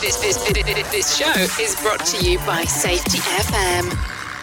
This show is brought to you by Safety FM.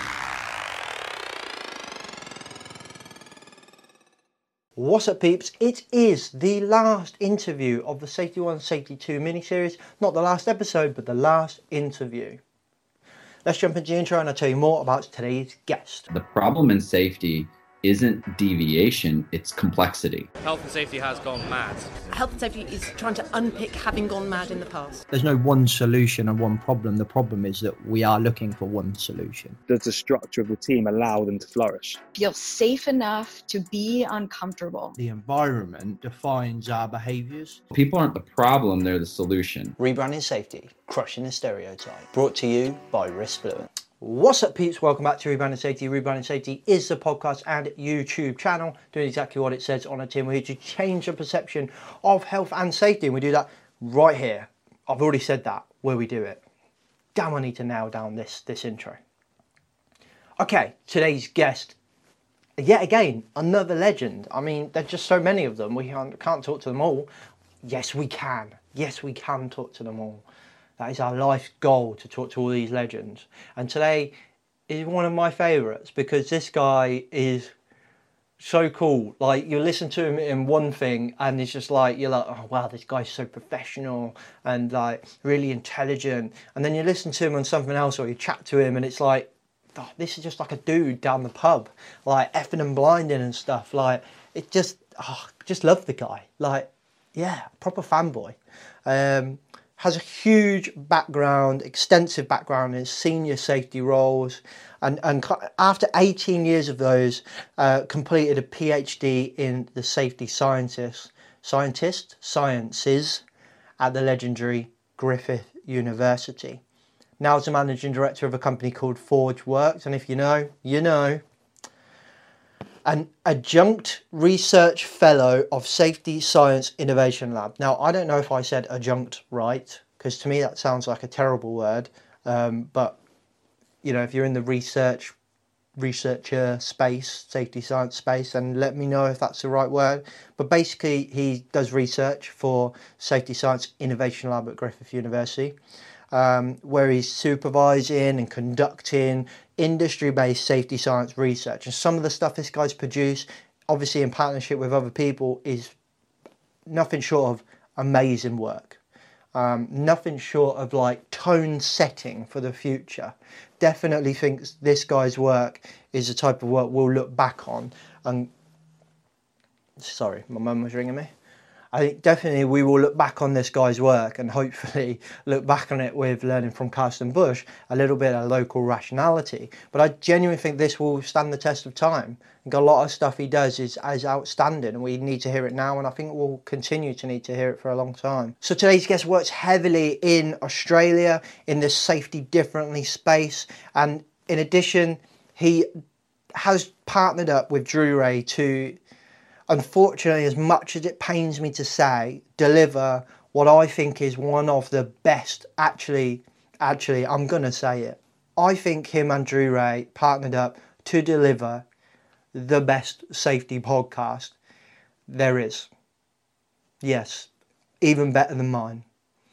What's up, peeps? It is the last interview of the Safety 1, Safety 2 mini-series. Not the last episode, but the last interview. Let's jump into the intro and I'll tell you more about today's guest. The problem in safety isn't deviation, it's complexity. Health and safety has gone mad. Health and safety is trying to unpick having gone mad in the past. There's no one solution and one problem. The problem is that we are looking for one solution. Does the structure of the team allow them to flourish? Feel safe enough to be uncomfortable. The environment defines our behaviours. People aren't the problem, they're the solution. Rebranding safety, crushing the stereotype. Brought to you by Riskfluent. What's up, peeps? Welcome back to Rebranding Safety. Rebranding Safety is the podcast and YouTube channel doing exactly what it says on a tin. We're here to change the perception of health and safety, and we do that right here. I've already said that, where we do it. Damn, I need to nail down this intro. Okay, today's guest, yet again, another legend. I mean, there's just so many of them. We can't talk to them all. Yes, we can. Yes, we can talk to them all. That is our life goal, to talk to all these legends. And today is one of my favourites because this guy is so cool. Like, you listen to him in one thing and it's just like, you're like, oh wow, this guy's so professional and like really intelligent. And then you listen to him on something else or you chat to him and it's like, oh, this is just like a dude down the pub, like effing and blinding and stuff. Like, it just love the guy. Like, yeah, proper fanboy. Has a huge background, extensive background in senior safety roles, and after 18 years of those, completed a PhD in the safety sciences at the legendary Griffith University. Now is the managing director of a company called ForgeWorks, and if you know, you know. An adjunct research fellow of Safety Science Innovation Lab. Now, I don't know if I said adjunct right, because to me that sounds like a terrible word. But, you know, if you're in the researcher space, safety science space, then let me know if that's the right word. But basically, he does research for Safety Science Innovation Lab at Griffith University, where he's supervising and conducting industry-based safety science research. And some of the stuff this guy's produced, obviously in partnership with other people, is nothing short of amazing work. Nothing short of like tone setting for the future. Definitely thinks this guy's work is the type of work we'll look back on. And sorry, my mum was ringing me. I think definitely we will look back on this guy's work and hopefully look back on it with learning from Carsten Busch, a little bit of local rationality. But I genuinely think this will stand the test of time. I think a lot of stuff he does is outstanding and we need to hear it now, and I think we'll continue to need to hear it for a long time. So today's guest works heavily in Australia in the safety differently space, and in addition he has partnered up with Drury to, unfortunately, as much as it pains me to say, deliver what I think is one of the best, actually, I'm going to say it. I think him and Drew Ray partnered up to deliver the best safety podcast there is. Yes, even better than mine.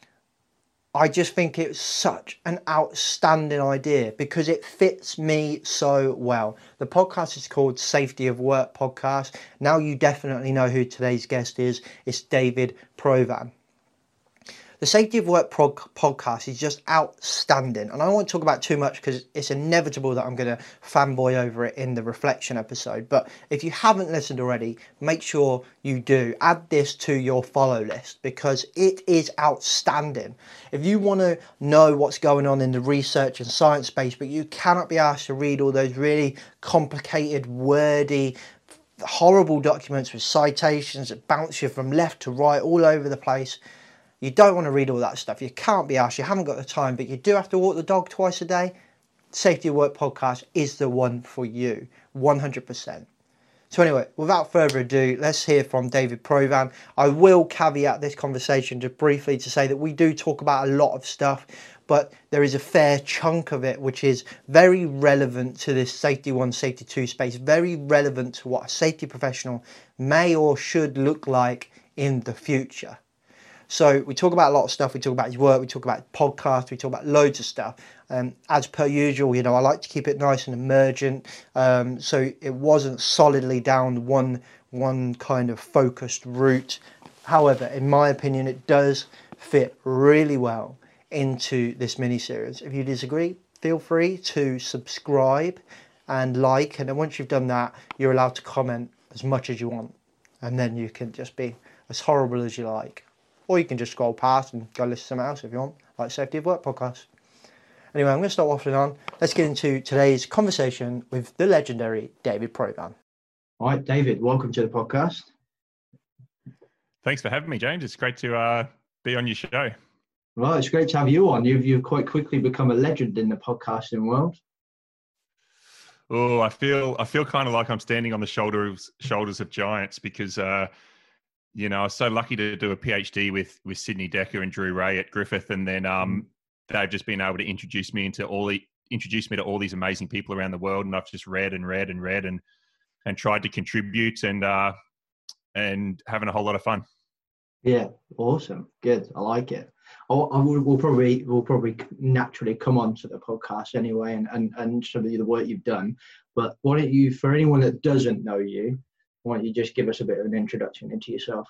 I just think it's such an outstanding idea because it fits me so well. The podcast is called Safety of Work Podcast. Now you definitely know who today's guest is. It's David Provan. The Safety of Work podcast is just outstanding. And I don't want to talk about too much because it's inevitable that I'm going to fanboy over it in the reflection episode. But if you haven't listened already, make sure you do. Add this to your follow list because it is outstanding. If you want to know what's going on in the research and science space, but you cannot be asked to read all those really complicated, wordy, horrible documents with citations that bounce you from left to right all over the place, you don't want to read all that stuff. You can't be asked. You haven't got the time, but you do have to walk the dog twice a day. Safety of Work podcast is the one for you, 100%. So anyway, without further ado, let's hear from David Provan. I will caveat this conversation just briefly to say that we do talk about a lot of stuff, but there is a fair chunk of it which is very relevant to this Safety 1, Safety 2 space, very relevant to what a safety professional may or should look like in the future. So we talk about a lot of stuff. We talk about his work. We talk about podcasts. We talk about loads of stuff. As per usual, you know, I like to keep it nice and emergent. So it wasn't solidly down one kind of focused route. However, in my opinion, it does fit really well into this mini-series. If you disagree, feel free to subscribe and like. And then once you've done that, you're allowed to comment as much as you want. And then you can just be as horrible as you like. Or you can just scroll past and go listen to something else if you want, like Safety of Work podcast. Anyway, I'm going to stop waffling on. Let's get into today's conversation with the legendary David Provan. All right, David, welcome to the podcast. Thanks for having me, James. It's great to be on your show. Well, it's great to have you on. You've quite quickly become a legend in the podcasting world. Oh, I feel kind of like I'm standing on the shoulders of giants because you know, I was so lucky to do a PhD with Sidney Dekker and Drew Ray at Griffith, and then they've just been able to introduce me to all these amazing people around the world, and I've just read and tried to contribute and having a whole lot of fun. Yeah, awesome, good. I like it. We'll probably naturally come on to the podcast anyway, and some of the work you've done. But why don't you, for anyone that doesn't know you, why don't you just give us a bit of an introduction into yourself?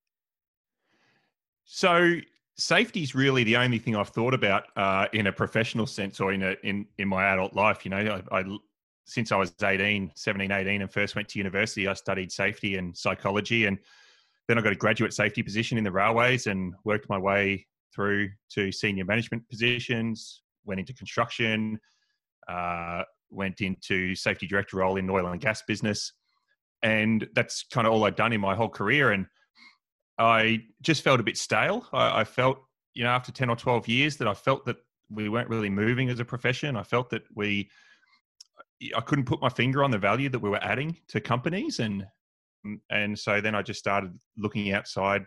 So safety is really the only thing I've thought about in a professional sense or in my adult life. You know, I since I was 17, 18 and first went to university, I studied safety and psychology, and then I got a graduate safety position in the railways and worked my way through to senior management positions, went into construction, went into safety director role in the oil and gas business. And that's kind of all I'd done in my whole career. And I just felt a bit stale. I felt, you know, after 10 or 12 years that I felt that we weren't really moving as a profession. I felt that I couldn't put my finger on the value that we were adding to companies. And so then I just started looking outside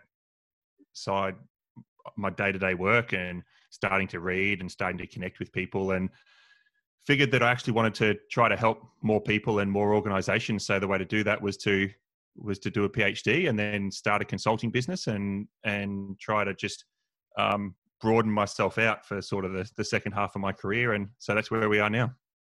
my day-to-day work and starting to read and starting to connect with people, and figured that I actually wanted to try to help more people and more organizations. So the way to do that was to do a PhD and then start a consulting business and try to just broaden myself out for sort of the second half of my career. And so that's where we are now.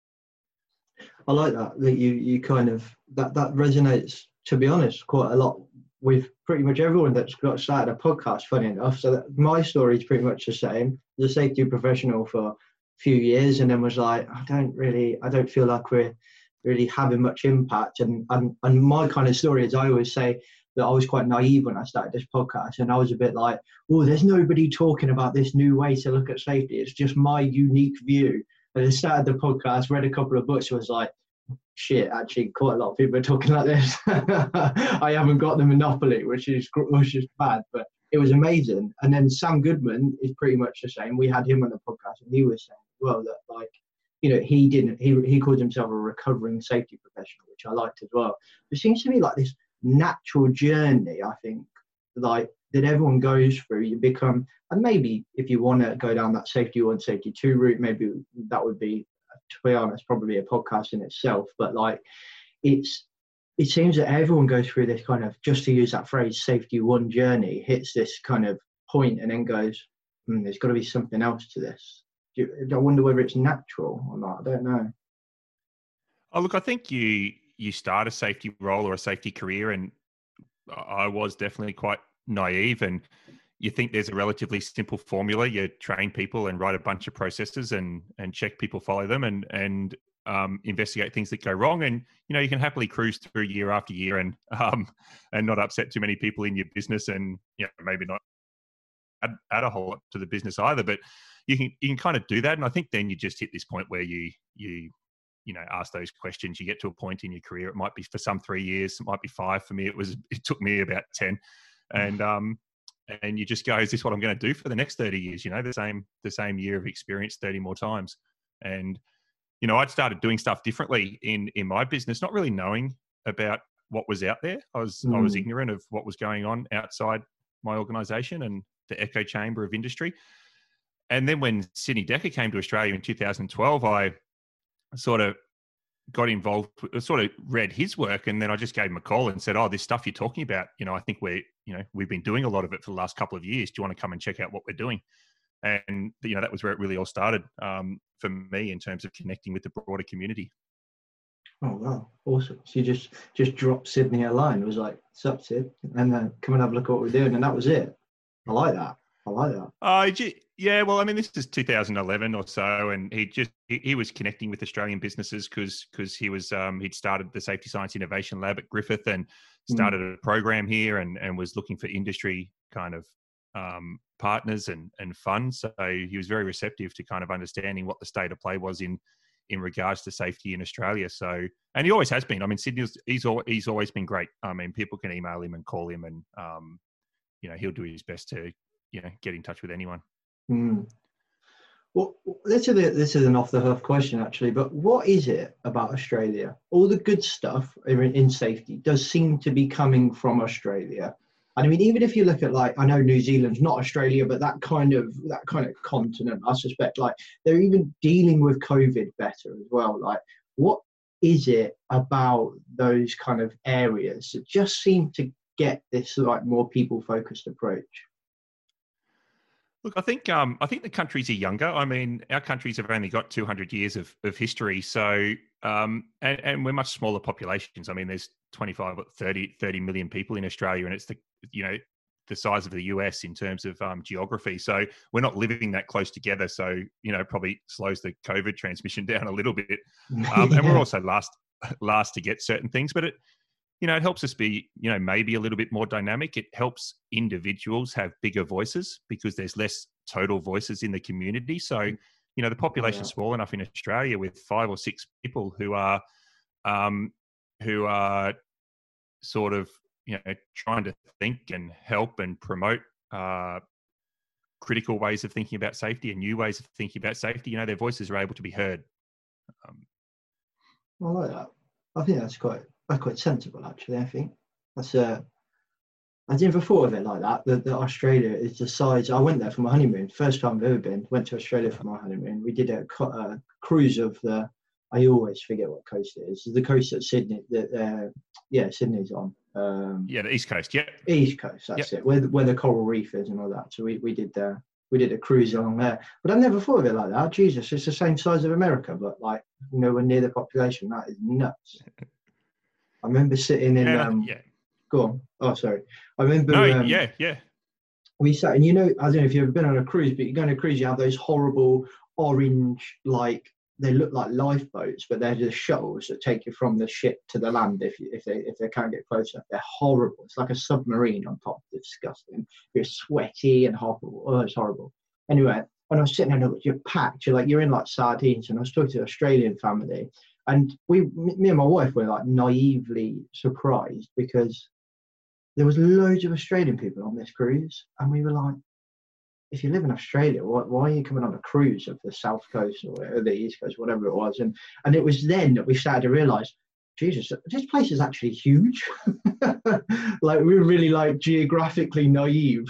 I like that you kind of, that resonates, to be honest, quite a lot with pretty much everyone that's got started a podcast, funny enough. So my story is pretty much the same. I was a safety professional for a few years and then was like, I don't feel like we're really having much impact. And my kind of story is, I always say that I was quite naive when I started this podcast, and I was a bit like, oh, there's nobody talking about this new way to look at safety. It's just my unique view. And I started the podcast, read a couple of books, was like, shit, actually quite a lot of people are talking like this. I haven't got the monopoly, which is bad, but it was amazing. And then Sam Goodman is pretty much the same. We had him on the podcast, and he was saying, well, that, like, you know, he called himself a recovering safety professional, which I liked as well. It seems to me like this natural journey, I think, like, that everyone goes through. You become, and maybe if you want to go down that safety 1, safety 2 route, maybe that would be, to be honest, probably a podcast in itself. But like, it seems that everyone goes through this kind of, just to use that phrase, safety 1 journey, hits this kind of point and then goes, there's got to be something else to this. I wonder whether it's natural or not. I don't know. Oh, look, I think you start a safety role or a safety career, and I was definitely quite naive, and you think there's a relatively simple formula. You train people and write a bunch of processes and check people follow them and investigate things that go wrong. And, you know, you can happily cruise through year after year and not upset too many people in your business, and, you know, maybe not add a whole lot to the business either, but you can kind of do that. And I think then you just hit this point where you know, ask those questions. You get to a point in your career. It might be for some 3 years, it might be 5. For me, it took me about 10. And you just go, is this what I'm going to do for the next 30 years? You know, the same year of experience 30 more times. And, you know, I'd started doing stuff differently in my business, not really knowing about what was out there. I was ignorant of what was going on outside my organization and the echo chamber of industry. And then when Sidney Dekker came to Australia in 2012, I sort of got involved, sort of read his work, and then I just gave him a call and said, "Oh, this stuff you're talking about, I think we've been doing a lot of it for the last couple of years. Do you want to come and check out what we're doing?" And that was where it really all started for me in terms of connecting with the broader community. Oh wow, awesome! So you just dropped Sydney a line. It was like, "Sup, Sid?" and then come and have a look at what we're doing, and that was it. I like that. Yeah, well, I mean, this is 2011 or so, and he was connecting with Australian businesses because he was he'd started the Safety Science Innovation Lab at Griffith and started a program here and was looking for industry kind of partners and funds. So he was very receptive to kind of understanding what the state of play was in regards to safety in Australia. So, and he always has been. I mean, Sydney's he's always been great. I mean, people can email him and call him, and he'll do his best to get in touch with anyone. Well, this is an off the cuff question actually, but what is it about Australia? All the good stuff in safety does seem to be coming from Australia. And I mean, even if you look at, like, I know New Zealand's not Australia, but that kind of continent, I suspect, like, they're even dealing with COVID better as well. Like, what is it about those kind of areas that just seem to get this like more people focused approach? Look, I think the countries are younger. I mean, our countries have only got 200 years of history, so and we're much smaller populations. I mean, there's 25 or 30 million people in Australia, and it's the size of the US in terms of geography. So we're not living that close together. So probably slows the COVID transmission down a little bit. And we're also last to get certain things, but it helps us be, maybe a little bit more dynamic. It helps individuals have bigger voices because there's less total voices in the community. So, the population's small enough in Australia with 5 or 6 people who are sort of, trying to think and help and promote critical ways of thinking about safety and new ways of thinking about safety. Their voices are able to be heard. I like that. I think that's quite sensible, actually. I think that's I never thought of it like that. That Australia is the size. I went there for my honeymoon. First time I've ever been. Went to Australia for my honeymoon. We did a cruise of the. I always forget what coast it is. The coast that Sydney. Sydney's on. The East Coast. Yeah. East Coast. That's it. Where the coral reef is and all that. So we did a cruise along there. But I never thought of it like that. Jesus, it's the same size of America, but like nowhere near the population. That is nuts. I remember sitting in. Go on. Oh, sorry. I remember. We sat, and I don't know if you've ever been on a cruise, but you go on a cruise, you have those horrible orange, like they look like lifeboats, but they're just shuttles that take you from the ship to the land. If they can't get close enough, they're horrible. It's like a submarine on top. It's disgusting. You're sweaty and horrible. Oh, it's horrible. Anyway, when I was sitting there, you're packed. You're in like sardines, and I was talking to an Australian family. And me and my wife were like naively surprised because there was loads of Australian people on this cruise. And we were like, if you live in Australia, why are you coming on a cruise of the South Coast or the East Coast, whatever it was? And it was then that we started to realise, Jesus, this place is actually huge. Like we were really like geographically naive.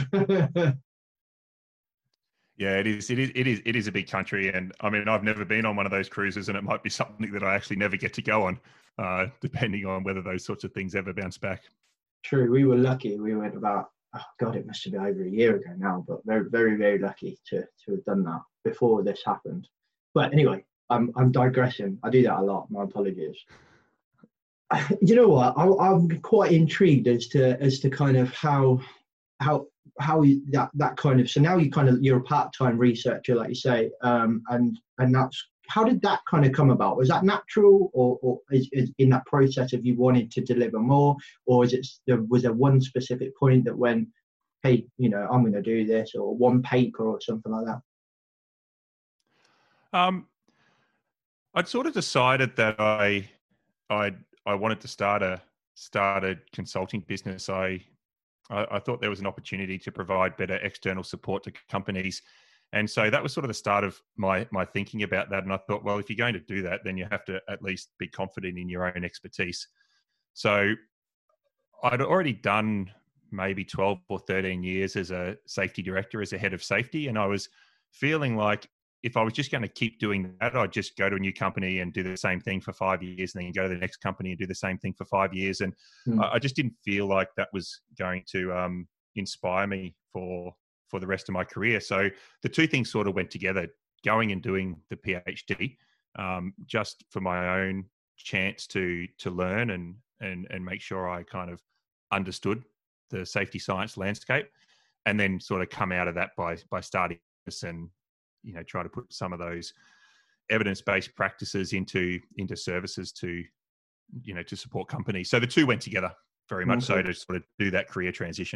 Yeah, it is a big country, and I mean, I've never been on one of those cruises, and it might be something that I actually never get to go on, depending on whether those sorts of things ever bounce back. True, we were lucky. We went about, it must have been over a year ago now, but very, very, very lucky to have done that before this happened. But anyway, I'm digressing. I do that a lot. My apologies. You know what? I'm quite intrigued as to kind of how that kind of, so now you're a part-time researcher, like you say, and that's, how did that kind of come about? Was that natural, or is in that process of you wanted to deliver more, or was there one specific point that went, hey, I'm going to do this, or one paper or something like that? I'd sort of decided that I wanted to start a consulting business. I thought there was an opportunity to provide better external support to companies. And so that was sort of the start of my thinking about that. And I thought, well, if you're going to do that, then you have to at least be confident in your own expertise. So I'd already done maybe 12 or 13 years as a safety director, as a head of safety. And I was feeling like if I was just going to keep doing that, I'd just go to a new company and do the same thing for 5 years, and then go to the next company and do the same thing for 5 years. And I just didn't feel like that was going to inspire me for the rest of my career. So the two things sort of went together: going and doing the PhD, just for my own chance to learn and make sure I kind of understood the safety science landscape, and then sort of come out of that by starting this and try to put some of those evidence-based practices into services to to support companies. So the two went together very much so to sort of do that career transition.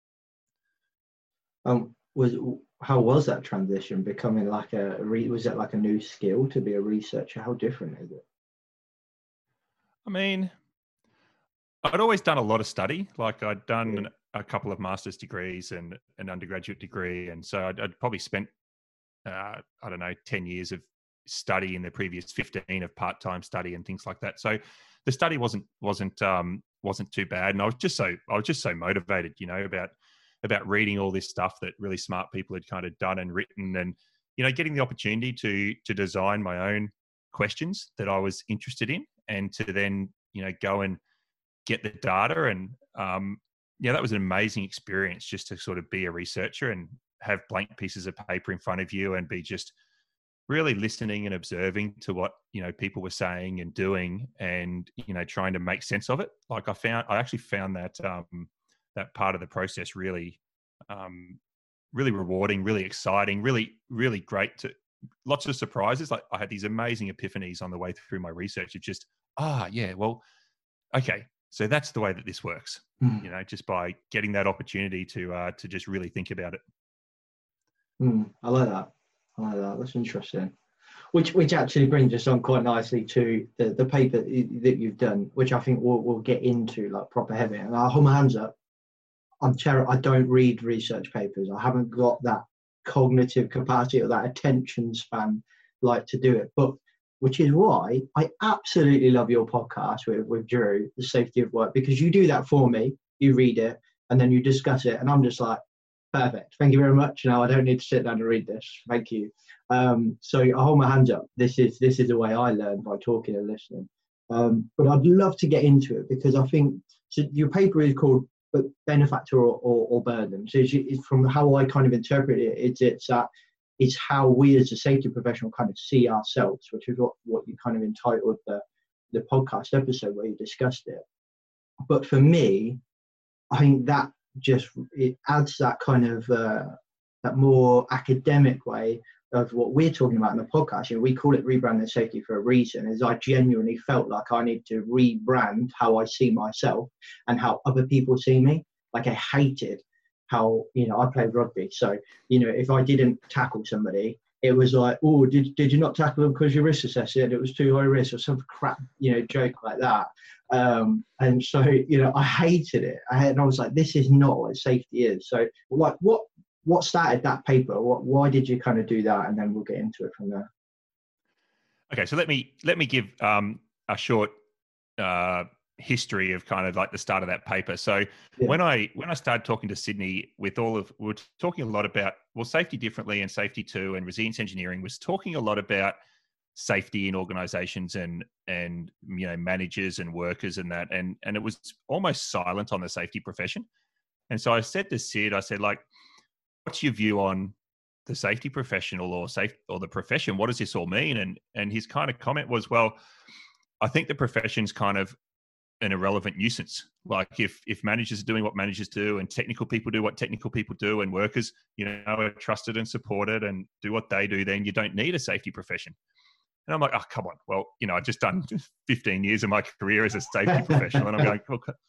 How was that transition, becoming like was it like a new skill to be a researcher? How different is it? I mean, I'd always done a lot of study. Like I'd done a couple of master's degrees and an undergraduate degree, and so I'd probably spent 10 years of study in the previous 15 of part-time study and things like that. So the study wasn't too bad, and I was just so motivated, about reading all this stuff that really smart people had kind of done and written, and getting the opportunity to design my own questions that I was interested in, and to then go and get the data. And that was an amazing experience, just to sort of be a researcher and have blank pieces of paper in front of you and be just really listening and observing to what people were saying and doing, and trying to make sense of it. Like I actually found that that part of the process really really rewarding, really exciting, really great. Lots of surprises. Like I had these amazing epiphanies on the way through my research of just okay, so that's the way that this works. Just by getting that opportunity to just really think about it. I like that. That's interesting. Which actually brings us on quite nicely to the paper that you've done, which I think we'll get into like proper heavy. And I'll hold my hands up. I don't read research papers. I haven't got that cognitive capacity or that attention span like to do it. But which is why I absolutely love your podcast with Drew, The Safety of Work, because you do that for me. You read it and then you discuss it, and I'm just like, perfect. Thank you very much. Now I don't need to sit down and read this. Thank you. So I hold my hands up. This is the way I learn, by talking and listening. But I'd love to get into it, because I think so your paper is called Benefactor or Burden. So it's from how I kind of interpret it, it's how we as a safety professional kind of see ourselves, which is what you kind of entitled the podcast episode where you discussed it. But for me, I think that it adds that kind of that more academic way of what we're talking about in the podcast. We call it Rebranding Safety for a reason, as I genuinely felt like I need to rebrand how I see myself and how other people see me. Like I hated how, I played rugby. So, if I didn't tackle somebody, it was like, oh, did you not tackle them because you risk assessed it? It was too high risk, or some crap, joke like that. And so, I hated it. And I was like, this is not what safety is. So like, what started that paper? Why did you kind of do that? And then we'll get into it from there. Okay. So let me give a short history of kind of like the start of that paper. So when I started talking to Sydney we were talking a lot about, safety differently and safety two, and resilience engineering was talking a lot about safety in organizations and managers and workers and that, and it was almost silent on the safety profession. And so I said to Sid, I said, like, what's your view on the safety professional or the profession? What does this all mean? And his kind of comment was, well, I think the profession's kind of an irrelevant nuisance. Like if managers are doing what managers do, and technical people do what technical people do, and workers, are trusted and supported and do what they do, then you don't need a safety profession. And I'm like, oh, come on. Well, I've just done 15 years of my career as a safety professional. And I'm going,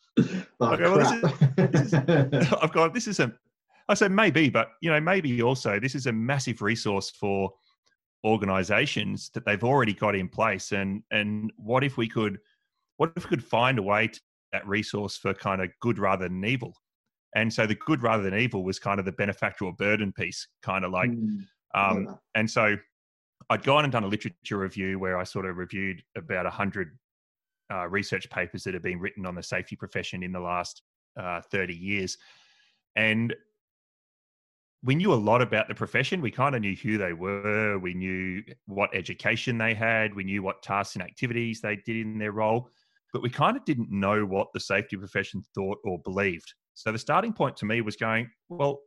I said, maybe, but, maybe also this is a massive resource for organizations that they've already got in place. And what if we could find a way to that resource for kind of good rather than evil? And so the good rather than evil was kind of the benefactor or burden piece, kind of like, and so I'd gone and done a literature review where I sort of reviewed about 100 research papers that have been written on the safety profession in the last 30 years. And we knew a lot about the profession. We kind of knew who they were. We knew what education they had. We knew what tasks and activities they did in their role, but we kind of didn't know what the safety profession thought or believed. So the starting point to me was going, well,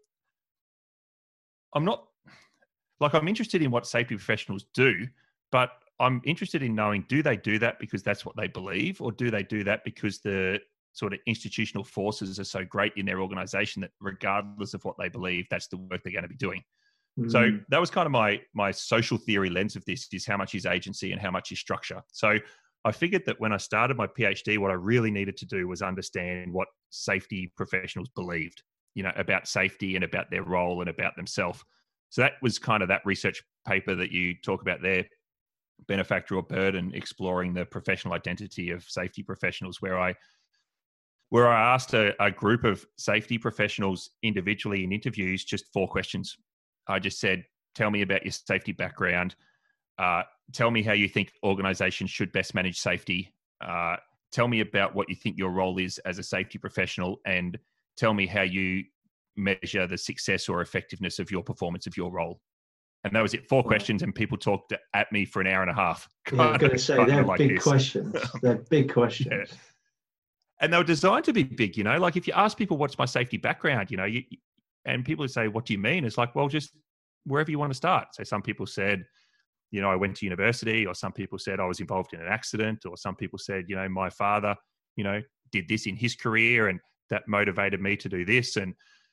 I'm interested in what safety professionals do, but I'm interested in knowing, do they do that because that's what they believe, or do they do that because the sort of institutional forces are so great in their organization that regardless of what they believe, that's the work they're going to be doing. Mm-hmm. So that was kind of my social theory lens of this, is how much is agency and how much is structure. So I figured that when I started my PhD, what I really needed to do was understand what safety professionals believed, about safety and about their role and about themselves. So that was kind of that research paper that you talk about there, Benefactor or Burden, exploring the professional identity of safety professionals, where I asked a group of safety professionals individually in interviews just 4 questions. I just said, tell me about your safety background. Tell me how you think organizations should best manage safety. Tell me about what you think your role is as a safety professional, and tell me how you measure the success or effectiveness of your performance of your role. And that was it, 4 questions, and people talked at me for an hour and a half. Yeah, I was going to say, they're like big questions. They're big questions. Yeah. And they were designed to be big, like if you ask people, what's my safety background, and people would say, what do you mean? It's like, well, just wherever you want to start. So some people said, I went to university, or some people said I was involved in an accident, or some people said, my father, did this in his career and that motivated me to do this. And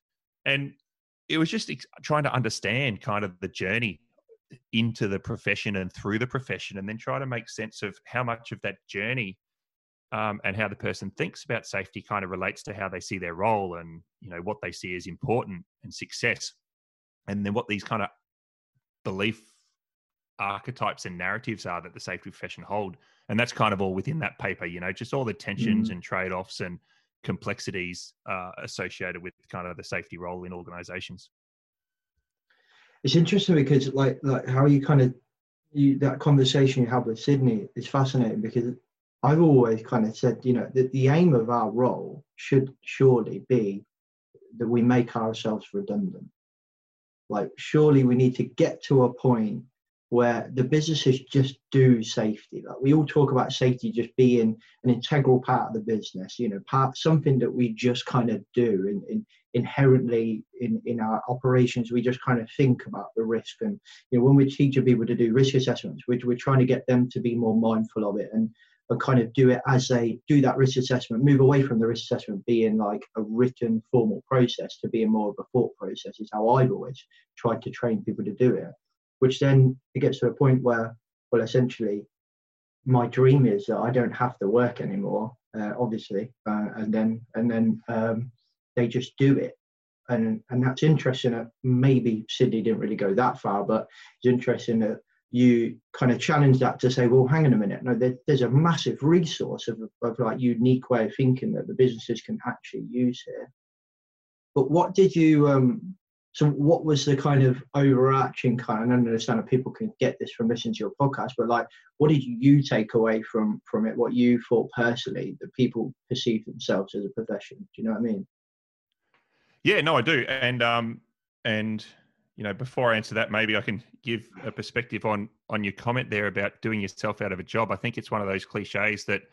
it was just trying to understand kind of the journey into the profession and through the profession, and then try to make sense of how much of that journey and how the person thinks about safety kind of relates to how they see their role, and, what they see as important and success. And then what these kind of belief archetypes and narratives are that the safety profession hold. And that's kind of all within that paper, just all the tensions and trade-offs and complexities associated with kind of the safety role in organizations. It's interesting because like how you kind of, that conversation you had with Sydney is fascinating, because I've always kind of said, that the aim of our role should surely be that we make ourselves redundant. Like, surely we need to get to a point where the businesses just do safety. Like, we all talk about safety just being an integral part of the business, something that we just kind of do inherently in our operations. We just kind of think about the risk. And, when we're teaching people to do risk assessments, we're trying to get them to be more mindful of it and kind of do it as they do that risk assessment, move away from the risk assessment being like a written formal process to being more of a thought process, is how I've always tried to train people to do it. Which then it gets to a point where, well, essentially, my dream is that I don't have to work anymore, obviously, and then they just do it, and that's interesting. That maybe Sydney didn't really go that far, but it's interesting that you kind of challenge that to say, well, hang on a minute, no, there's a massive resource of like unique way of thinking that the businesses can actually use here. But what did you so what was the kind of overarching kind of, I don't understand if people can get this from listening to your podcast, but like, what did you take away from it? What you thought personally that people perceive themselves as a profession? Do you know what I mean? Yeah, no, I do. And before I answer that, maybe I can give a perspective on your comment there about doing yourself out of a job. I think it's one of those cliches that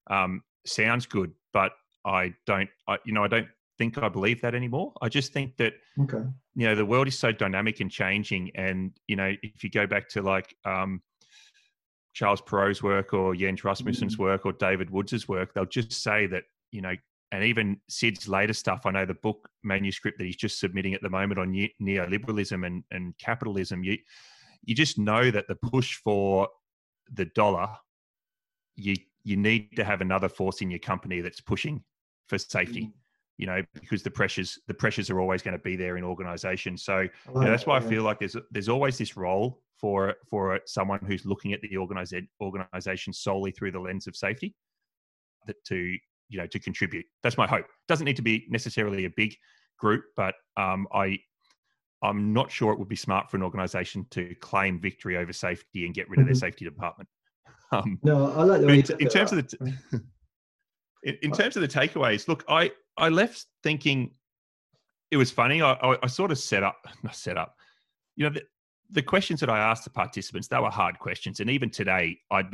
sounds good, but I don't think I believe that anymore. I just think that, the world is so dynamic and changing. And, if you go back to like Charles Perrow's work or Jens Rasmussen's work or David Woods' work, they'll just say that, and even Sid's later stuff, I know the book manuscript that he's just submitting at the moment on neoliberalism and capitalism, you just know that the push for the dollar, you need to have another force in your company that's pushing for safety. Because the pressures are always going to be there in organizations. So that's why I feel like there's always this role for someone who's looking at the organization solely through the lens of safety, that to contribute. That's my hope. Doesn't need to be necessarily a big group, but I'm not sure it would be smart for an organization to claim victory over safety and get rid of their safety department. No, I like the way in terms of the takeaways. Look, I left thinking it was funny. I sort of not set up. You know, the questions that I asked the participants, they were hard questions, and even today, I'd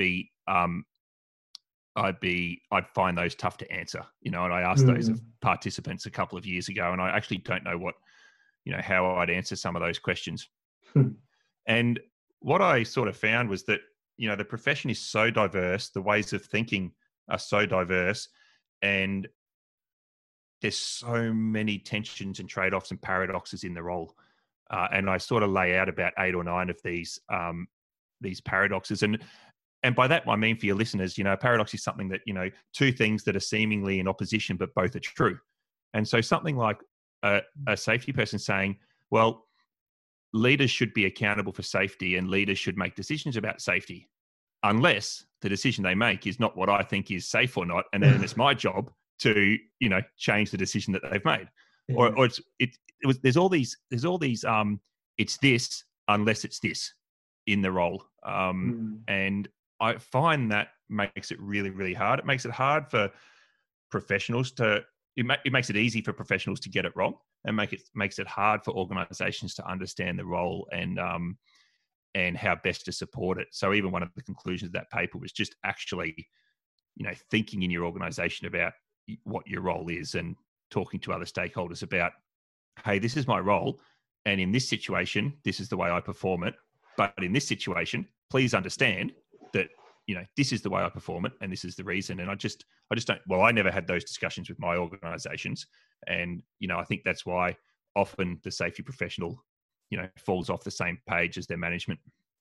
find those tough to answer. You know, and I asked those of participants a couple of years ago, and I actually don't know how I'd answer some of those questions. And what I sort of found was that, you know, the profession is so diverse, the ways of thinking are so diverse, and there's so many tensions and trade-offs and paradoxes in the role. And I sort of lay out about 8 or 9 of these paradoxes. And by that, I mean, for your listeners, you know, a paradox is something that, you know, two things that are seemingly in opposition, but both are true. And so something like a safety person saying, well, leaders should be accountable for safety and leaders should make decisions about safety, unless the decision they make is not what I think is safe or not. And then it's my job to, you know, change the decision that they've made. Yeah. Or there's all these it's this unless it's this in the role. And I find that makes it really, really hard. It makes it hard for professionals it makes it easy for professionals to get it wrong, and makes it hard for organizations to understand the role and how best to support it. So even one of the conclusions of that paper was just actually, you know, thinking in your organization about what your role is and talking to other stakeholders about, hey, this is my role, and in this situation, this is the way I perform it. But in this situation, please understand that, you know, this is the way I perform it, and this is the reason. And I just don't. Well, I never had those discussions with my organisations, and you know, I think that's why often the safety professional, you know, falls off the same page as their management.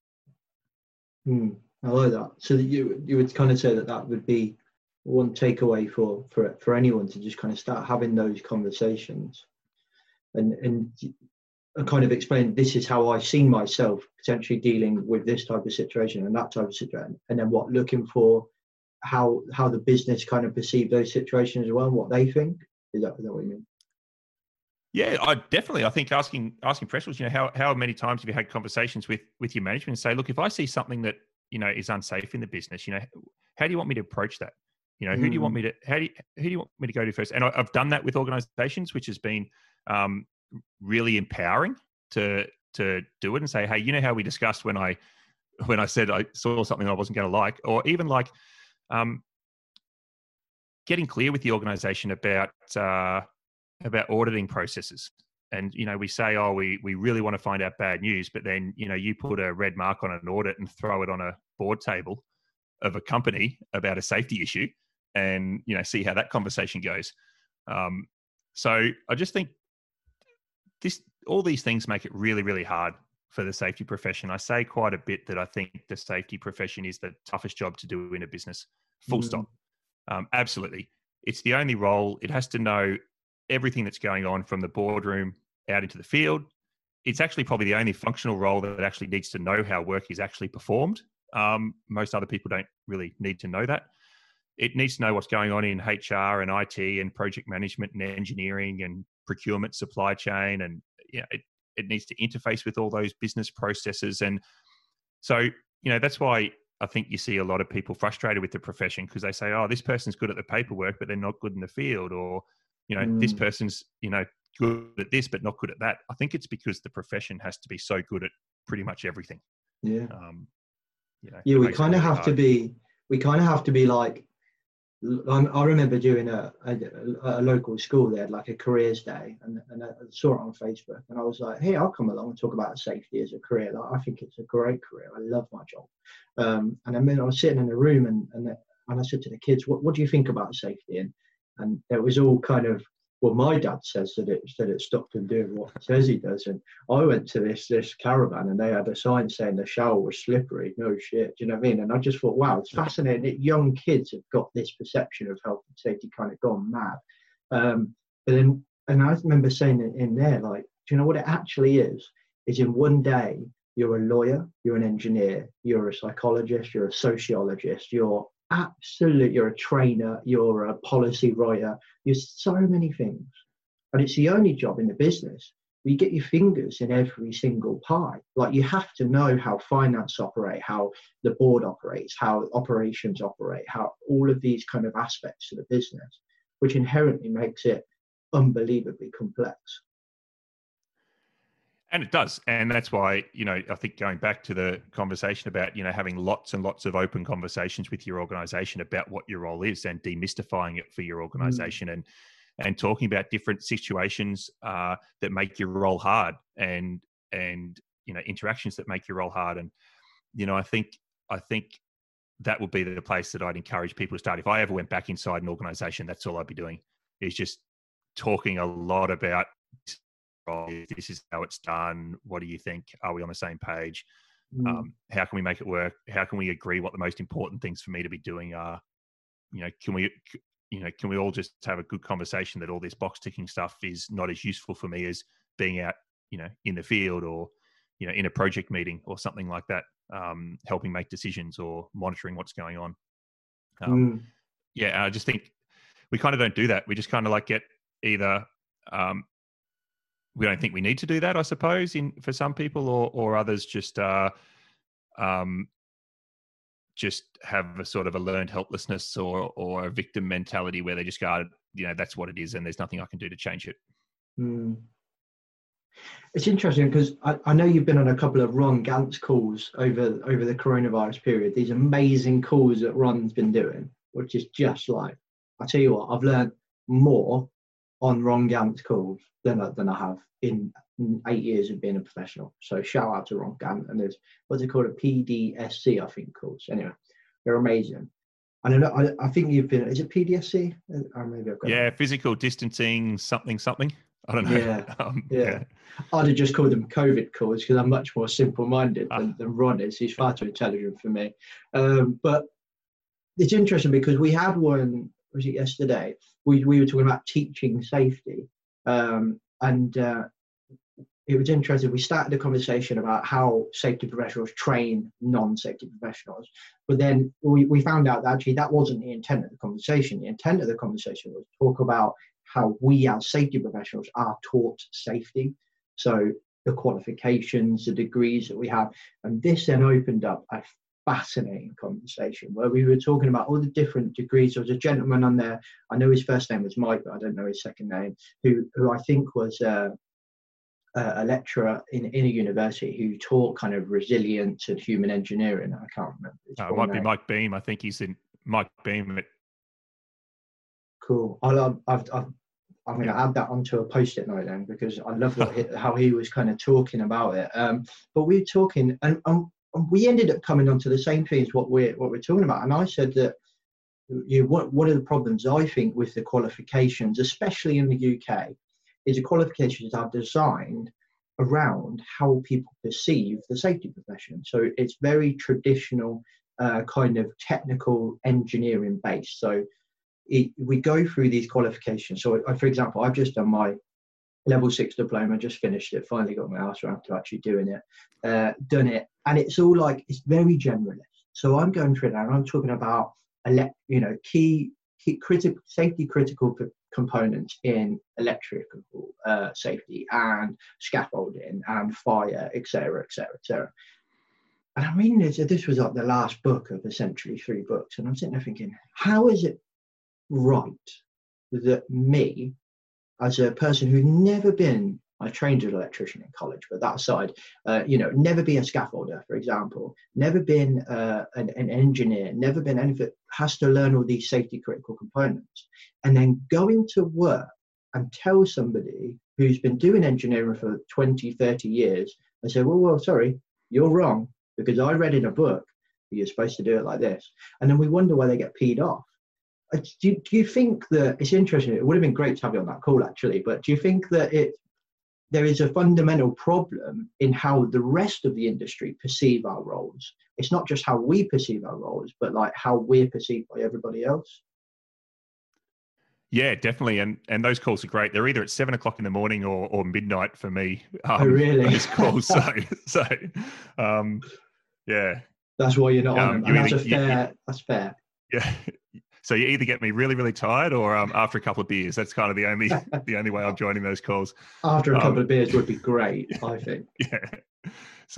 I like that. So that you would kind of say that would be one takeaway for anyone to just kind of start having those conversations, and kind of explain, this is how I've seen myself potentially dealing with this type of situation and that type of situation, and then looking for how the business kind of perceive those situations as well, and what they think. Is that what you mean? Yeah, I think asking professionals, you know, how many times have you had conversations with your management and say, look, if I see something that, you know, is unsafe in the business, you know, how do you want me to approach that? You know, who do you want me to who do you want me to go to first? And I've done that with organizations, which has been really empowering to do it and say, hey, you know how we discussed when I said I saw something I wasn't going to like, or even like getting clear with the organization about auditing processes. And, you know, we say, oh, we really want to find out bad news, but then, you know, you put a red mark on an audit and throw it on a board table of a company about a safety issue and, you know, see how that conversation goes. So I just think all these things make it really, really hard for the safety profession. I say quite a bit that I think the safety profession is the toughest job to do in a business, full stop. Absolutely. It's the only role. It has to know everything that's going on from the boardroom out into the field. It's actually probably the only functional role that actually needs to know how work is actually performed. Most other people don't really need to know that. It needs to know what's going on in HR and IT and project management and engineering and procurement, supply chain, and you know, it needs to interface with all those business processes. And so, you know, that's why I think you see a lot of people frustrated with the profession, because they say, oh, this person's good at the paperwork, but they're not good in the field, or, you know, this person's, you know, good at this, but not good at that. I think it's because the profession has to be so good at pretty much everything. Yeah. You know, yeah, we kind of have to be like, I remember doing a local school. They had like a careers day, and I saw it on Facebook, and I was like, hey, I'll come along and talk about safety as a career. Like, I think it's a great career. I love my job. And then I was sitting in a room, and I said to the kids, what do you think about safety? And it was all kind of, well, my dad says that it stopped him doing what he says he does. And I went to this caravan, and they had a sign saying the shower was slippery. No shit. Do you know what I mean? And I just thought, wow, it's fascinating that young kids have got this perception of health and safety kind of gone mad. But then, and I remember saying in there, like, do you know what it actually is in one day, you're a lawyer, you're an engineer, you're a psychologist, you're a sociologist, you're a trainer, you're a policy writer, you're so many things. And it's the only job in the business where you get your fingers in every single pie. Like, you have to know how finance operate, how the board operates, how operations operate, how all of these kind of aspects of the business, which inherently makes it unbelievably complex. And it does. And that's why, I think going back to the conversation about, having lots and lots of open conversations with your organization about what your role is and demystifying it for your organization and talking about different situations that make your role hard and interactions that make your role hard. And, I think that would be the place that I'd encourage people to start. If I ever went back inside an organization, that's all I'd be doing, is just talking a lot about, this is how it's done. What do you think? Are we on the same page? How can we make it work? How can we agree what the most important things for me to be doing are? Can we all just have a good conversation that all this box ticking stuff is not as useful for me as being out, in the field or, in a project meeting or something like that, helping make decisions or monitoring what's going on. Yeah, I just think we kind of don't do that. We just kind of like get either, we don't think we need to do that, I suppose, for some people, or others just have a sort of a learned helplessness or a victim mentality where they just go, that's what it is, and there's nothing I can do to change it. It's interesting because I know you've been on a couple of Ron Gantz calls over the coronavirus period. These amazing calls that Ron's been doing, which is just like, I tell you what, I've learned more on Ron Gantz calls than I have in 8 years of being a professional. So shout out to Ron Gantz. And there's, what's it called, a PDSC, I think calls. Anyway, they're amazing. And I think you've been, is it PDSC? Or maybe I've got physical distancing, something. I don't know. Yeah. I'd have just called them COVID calls because I'm much more simple-minded than Ron is. He's far too intelligent for me. But it's interesting because we had one, was it yesterday? We were talking about teaching safety. It was interesting. We started a conversation about how safety professionals train non-safety professionals. But then we found out that actually that wasn't the intent of the conversation. The intent of the conversation was to talk about how we as safety professionals are taught safety. So the qualifications, the degrees that we have. And this then opened up a fascinating conversation where we were talking about all the different degrees. There was a gentleman on there, I know his first name was Mike, but I don't know his second name, who I think was a lecturer in a university who taught kind of resilience and human engineering. I can't remember. It might be Mike Beam. I think he's in Mike Beam. Cool. I'm going to add that onto a post-it note then, because I love how he was kind of talking about it. But we were talking, and we ended up coming onto the same things what we're talking about. And I said that one of the problems I think with the qualifications, especially in the UK, is the qualifications are designed around how people perceive the safety profession. So it's very traditional, kind of technical engineering based. So we go through these qualifications. So, for example, I've just done my level 6 diploma, just finished it, finally got my ass around to actually doing it, done it. And it's all like, it's very generalist. So I'm going through it and I'm talking about, key safety critical components in electrical safety and scaffolding and fire, etc., etc., etc. And I'm reading this was like the last book of essentially 3 books. And I'm sitting there thinking, how is it right that me, as a person who's never been, I trained as an electrician in college, but that aside, never been a scaffolder, for example, never been an engineer, never been anything, has to learn all these safety critical components, and then go into work and tell somebody who's been doing engineering for 20, 30 years, and say, well, sorry, you're wrong, because I read in a book that you're supposed to do it like this. And then we wonder why they get peed off. Do you think that, it's interesting, it would have been great to have you on that call actually, but do you think that there is a fundamental problem in how the rest of the industry perceive our roles? It's not just how we perceive our roles, but like how we're perceived by everybody else. Yeah, definitely. And those calls are great. They're either at 7 o'clock in the morning or midnight for me. Oh, really? Those calls. Yeah. That's why you're not on them. And that's fair. Yeah. So you either get me really, really tired, or after a couple of beers. That's kind of the only way I'm joining those calls. After a couple of beers would be great, I think. Yeah.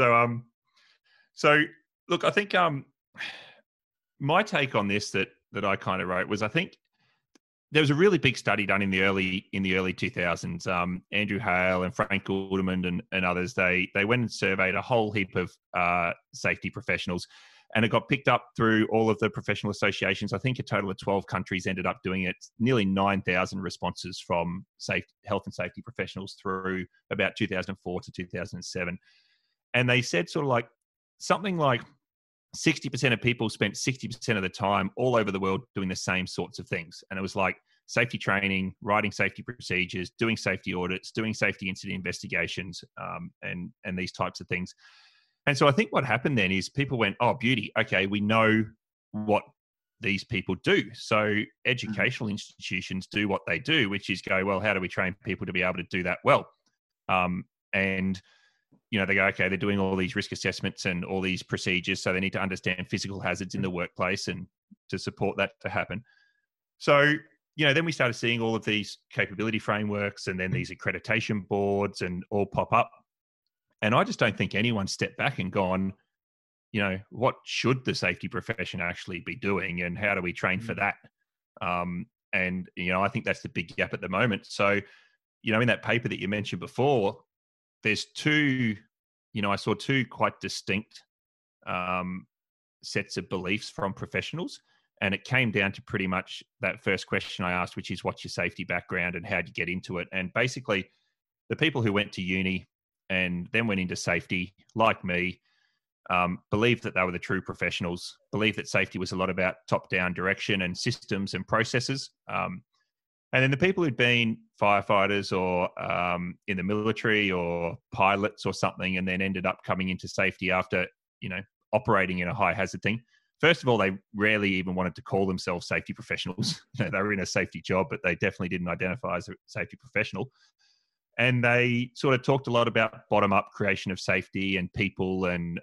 So look, I think my take on this that I kind of wrote was, I think there was a really big study done in the early 2000s. Andrew Hale and Frank Goulderman and others, they went and surveyed a whole heap of safety professionals, and it got picked up through all of the professional associations. I think a total of 12 countries ended up doing it. Nearly 9,000 responses from health and safety professionals through about 2004 to 2007. And they said sort of like something like 60% of people spent 60% of the time all over the world doing the same sorts of things. And it was like safety training, writing safety procedures, doing safety audits, doing safety incident investigations, and these types of things. And so I think what happened then is people went, oh, beauty. Okay, we know what these people do. So educational institutions do what they do, which is go, well, how do we train people to be able to do that well? And they go, okay, they're doing all these risk assessments and all these procedures, so they need to understand physical hazards in the workplace and to support that to happen. So, then we started seeing all of these capability frameworks and then these accreditation boards and all pop up. And I just don't think anyone stepped back and gone, what should the safety profession actually be doing and how do we train for that? And I think that's the big gap at the moment. So, in that paper that you mentioned before, there's I saw two quite distinct sets of beliefs from professionals. And it came down to pretty much that first question I asked, which is what's your safety background and how'd you get into it? And basically the people who went to uni and then went into safety, like me, believed that they were the true professionals, believed that safety was a lot about top-down direction and systems and processes. And then the people who'd been firefighters or in the military or pilots or something, and then ended up coming into safety after, operating in a high hazard thing. First of all, they rarely even wanted to call themselves safety professionals. They were in a safety job, but they definitely didn't identify as a safety professional. And they sort of talked a lot about bottom-up creation of safety and people and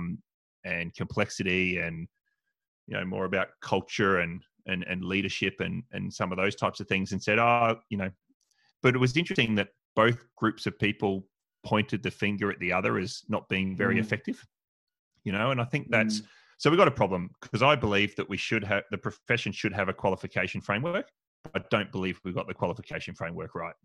complexity and, more about culture and leadership and some of those types of things, and said, but it was interesting that both groups of people pointed the finger at the other as not being very effective, and I think that's, so we've got a problem, because I believe that the profession should have a qualification framework. I don't believe we've got the qualification framework right.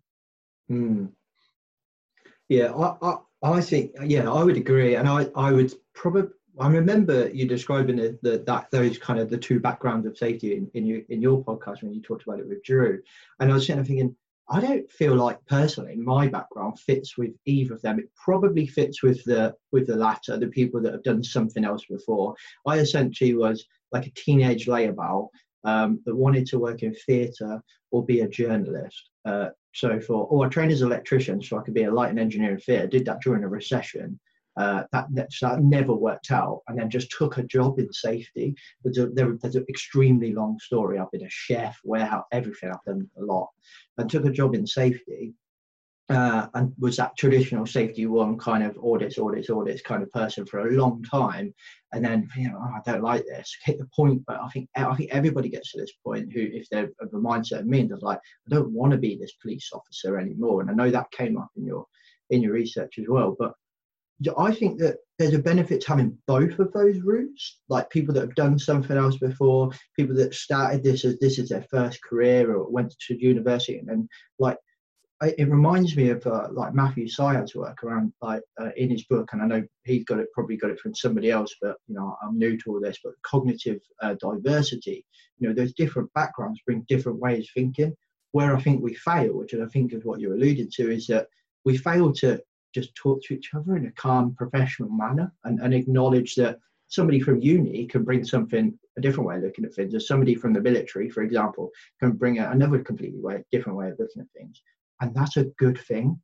Yeah, I think, I would agree. And I would probably, I remember you describing those kind of the two backgrounds of safety in your podcast when you talked about it with Drew. And I was sitting there thinking, I don't feel like personally my background fits with either of them. It probably fits with the latter, the people that have done something else before. I essentially was like a teenage layabout that wanted to work in theatre or be a journalist. I trained as an electrician so I could be a lighting engineer in theatre. Did that during a recession. That never worked out, and then just took a job in safety. There's an extremely long story. I've been a chef, warehouse, everything. I've done a lot, and took a job in safety, and was that traditional safety one kind of audits kind of person for a long time. And then I don't like this. Hit the point, but I think everybody gets to this point who, if they're of the mindset of me, and they're like, I don't want to be this police officer anymore. And I know that came up in your research as well, but I think that there's a benefit to having both of those routes, like people that have done something else before, people that started this as this is their first career or went to university, and it reminds me of like Matthew Syed's work around in his book, and I know he probably got it from somebody else, but I'm new to all this. But cognitive diversity, those different backgrounds bring different ways of thinking. Where I think we fail, which I think is what you alluded to, is that we fail to just talk to each other in a calm, professional manner, and acknowledge that somebody from uni can bring a different way of looking at things, or somebody from the military, for example, can bring another completely different way of looking at things. And that's a good thing.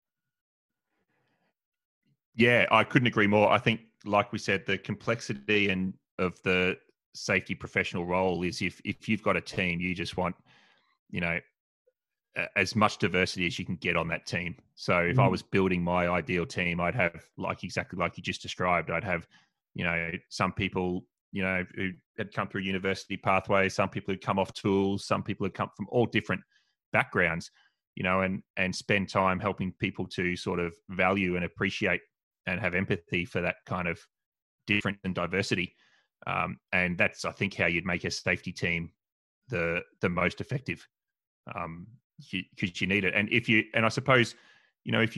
Yeah, I couldn't agree more. I think, like we said, the complexity of the safety professional role is if you've got a team, you just want, as much diversity as you can get on that team. So if I was building my ideal team, I'd have exactly like you just described. I'd have, some people, who had come through university pathways, some people who'd come off tools, some people who'd come from all different backgrounds, and spend time helping people to sort of value and appreciate and have empathy for that kind of difference and diversity. And that's, I think, how you'd make a safety team the most effective. because you need it. And I suppose, if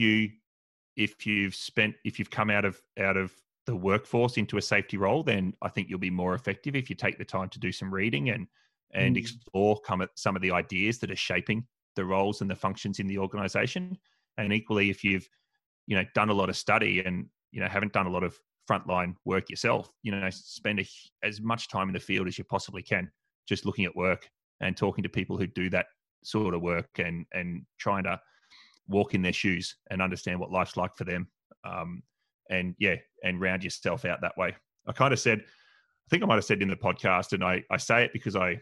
you've come out of the workforce into a safety role, then I think you'll be more effective if you take the time to do some reading and explore some of the ideas that are shaping the roles and the functions in the organization. And equally, if you've done a lot of study and haven't done a lot of frontline work yourself, spend as much time in the field as you possibly can, just looking at work and talking to people who do that sort of work and trying to walk in their shoes and understand what life's like for them. And round yourself out that way. I think I might have said in the podcast, and I say it because I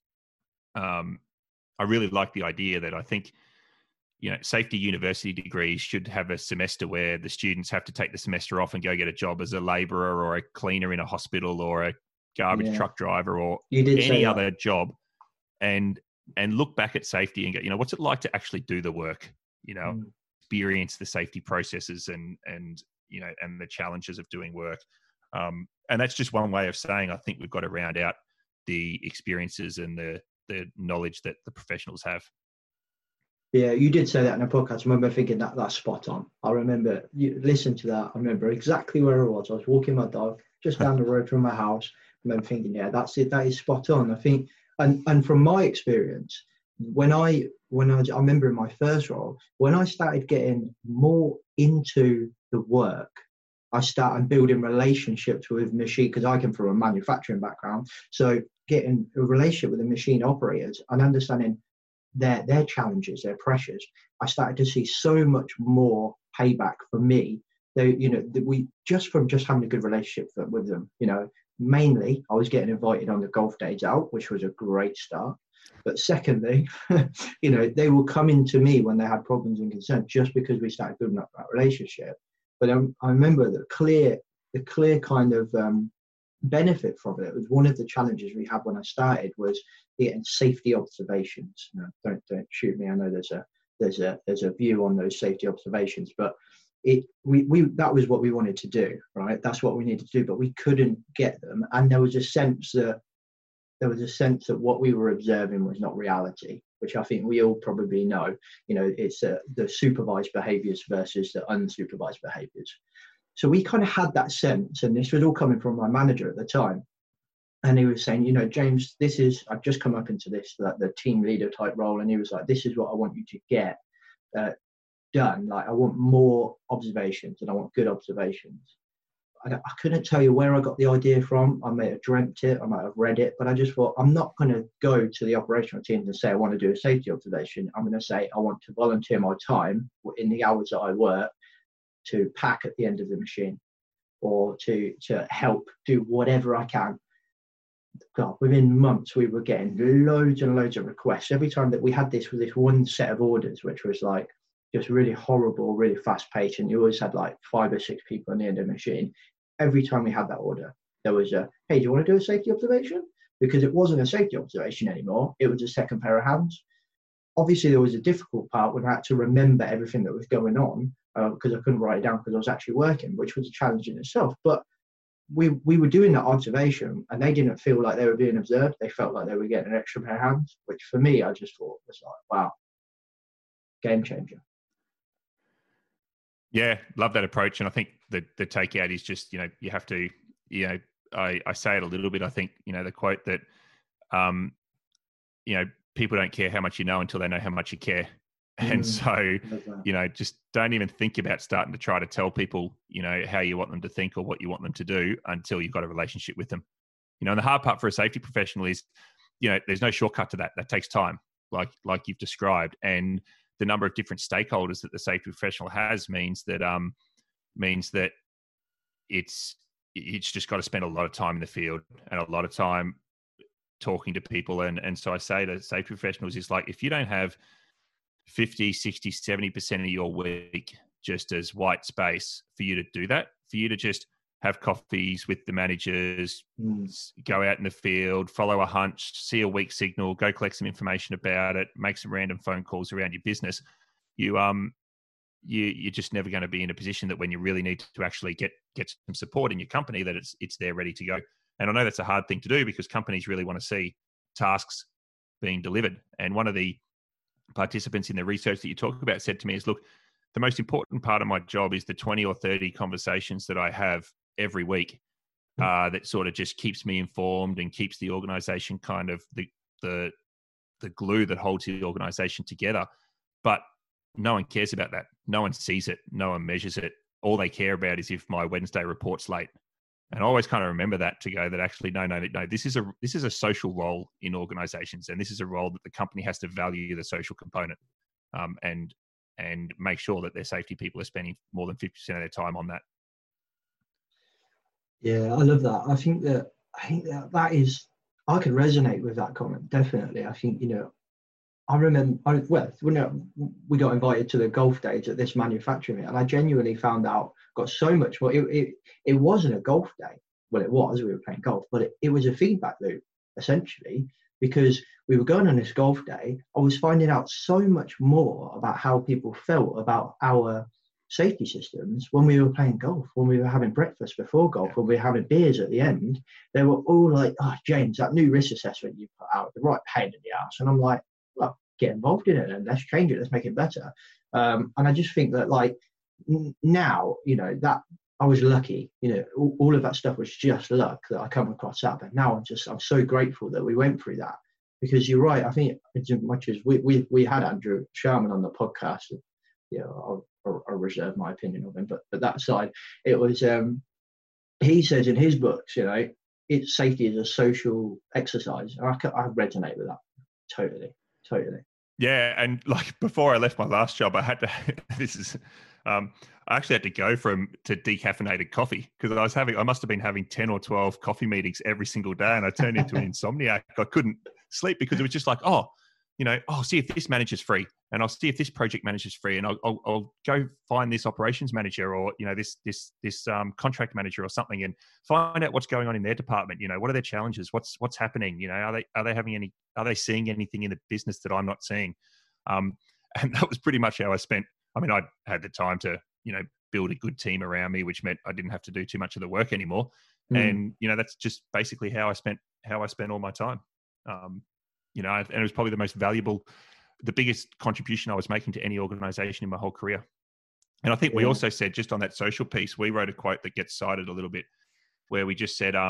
really like the idea that I think, safety university degrees should have a semester where the students have to take the semester off and go get a job as a labourer or a cleaner in a hospital or a garbage truck driver or any other job, and look back at safety and go, what's it like to actually do the work? Experience the safety processes and the challenges of doing work. And that's just one way of saying I think we've got to round out the experiences and the knowledge that the professionals have. Yeah, you did say that in a podcast. I remember thinking that's spot on. I remember you listen to that. I remember exactly where I was. I was walking my dog just down the road from my house. I remember thinking, yeah, that's it. That is spot on. I think, and from my experience, when I remember in my first role, when I started getting more into the work, I started building relationships with machine, because I come from a manufacturing background. So getting a relationship with the machine operators and understanding their challenges, their pressures, I started to see so much more payback for me. We just having a good relationship with them. Mainly I was getting invited on the golf days out, which was a great start. But secondly, they were coming to me when they had problems and concerns just because we started building up that relationship. But I remember the clear kind of benefit from it. It was one of the challenges we had when I started was getting safety observations. Don't shoot me. I know there's a view on those safety observations, but we that was what we wanted to do, right? That's what we needed to do, but we couldn't get them, and there was a sense that what we were observing was not reality, which I think we all probably know. It's the supervised behaviours versus the unsupervised behaviours. So we kind of had that sense, and this was all coming from my manager at the time. And he was saying, James, I've just come up into this, the team leader type role. And he was like, this is what I want you to get done. Like, I want more observations and I want good observations. I couldn't tell you where I got the idea from. I may have dreamt it, I might have read it, but I just thought, I'm not going to go to the operational team and say, I want to do a safety observation. I'm going to say, I want to volunteer my time in the hours that I work to pack at the end of the machine or to help do whatever I can. God, within months, we were getting loads and loads of requests. Every time that we had this one set of orders, which was like just really horrible, really fast paced, and you always had like 5 or 6 people on the end of the machine. Every time we had that order, there was hey, do you want to do a safety observation? Because it wasn't a safety observation anymore. It was a second pair of hands. Obviously, there was a difficult part when I had to remember everything that was going on because I couldn't write it down because I was actually working, which was a challenge in itself. But we were doing that observation and they didn't feel like they were being observed. They felt like they were getting an extra pair of hands, which for me, I just thought was like, wow, game changer. Yeah, love that approach. And I think the takeout is just, you have to, I say it a little bit. I think, the quote that, people don't care how much you know until they know how much you care. And so, just don't even think about starting to try to tell people, how you want them to think or what you want them to do until you've got a relationship with them. And the hard part for a safety professional is, there's no shortcut to that. That takes time, like you've described. And the number of different stakeholders that the safety professional has means that it's just got to spend a lot of time in the field and a lot of time talking to people. And so I say to safety professionals is like, if you don't have 50, 60, 70% of your week just as white space for you to do that, for you to just have coffees with the managers, go out in the field, follow a hunch, see a weak signal, go collect some information about it, make some random phone calls around your business, you're just never going to be in a position that when you really need to actually get some support in your company, that it's there ready to go. And I know that's a hard thing to do because companies really want to see tasks being delivered. And one of the participants in the research that you talk about said to me is, look, the most important part of my job is the 20 or 30 conversations that I have every week that sort of just keeps me informed and keeps the organization kind of the glue that holds the organization together. But no one cares about that. No one sees it. No one measures it. All they care about is if my Wednesday report's late. And I always kind of remember that to go that actually, no, this is a social role in organizations. And this is a role that the company has to value the social component and make sure that their safety people are spending more than 50% of their time on that. Yeah, I love that. I think that is, I can resonate with that comment, definitely. I think, I remember, we got invited to the golf days at this manufacturing, and I genuinely found out, got so much more. It wasn't a golf day. Well, it was, we were playing golf, but it was a feedback loop, essentially, because we were going on this golf day. I was finding out so much more about how people felt about our safety systems when we were playing golf, when we were having breakfast before golf, when we were having beers at the end. They were all like, "Oh, James, that new risk assessment you put out, the right pain in the ass." And I'm like, well, get involved in it and let's change it, let's make it better. And I just think that, like, now, that I was lucky, all of that stuff was just luck that I come across that. But now I'm so grateful that we went through that, because you're right. I think as much as we had Andrew Sharman on the podcast, I'll reserve my opinion of him, but that aside, it was he says in his books, it's safety is a social exercise. I resonate with that totally. Yeah, and like before I left my last job, I had to I actually had to go to decaffeinated coffee, because I must have been having 10 or 12 coffee meetings every single day, and I turned into an insomniac. I couldn't sleep because it was just like, I'll see if this manager's free, and I'll see if this project manager's free, and I'll go find this operations manager, or this contract manager or something, and find out what's going on in their department. What are their challenges? What's happening? Are they seeing anything in the business that I'm not seeing? And that was pretty much how I spent. I mean, I had the time to build a good team around me, which meant I didn't have to do too much of the work anymore. And that's just basically how I spent all my time. And it was probably the most valuable, the biggest contribution I was making to any organization in my whole career. And I think we also said, just on that social piece, we wrote a quote that gets cited a little bit, where we just said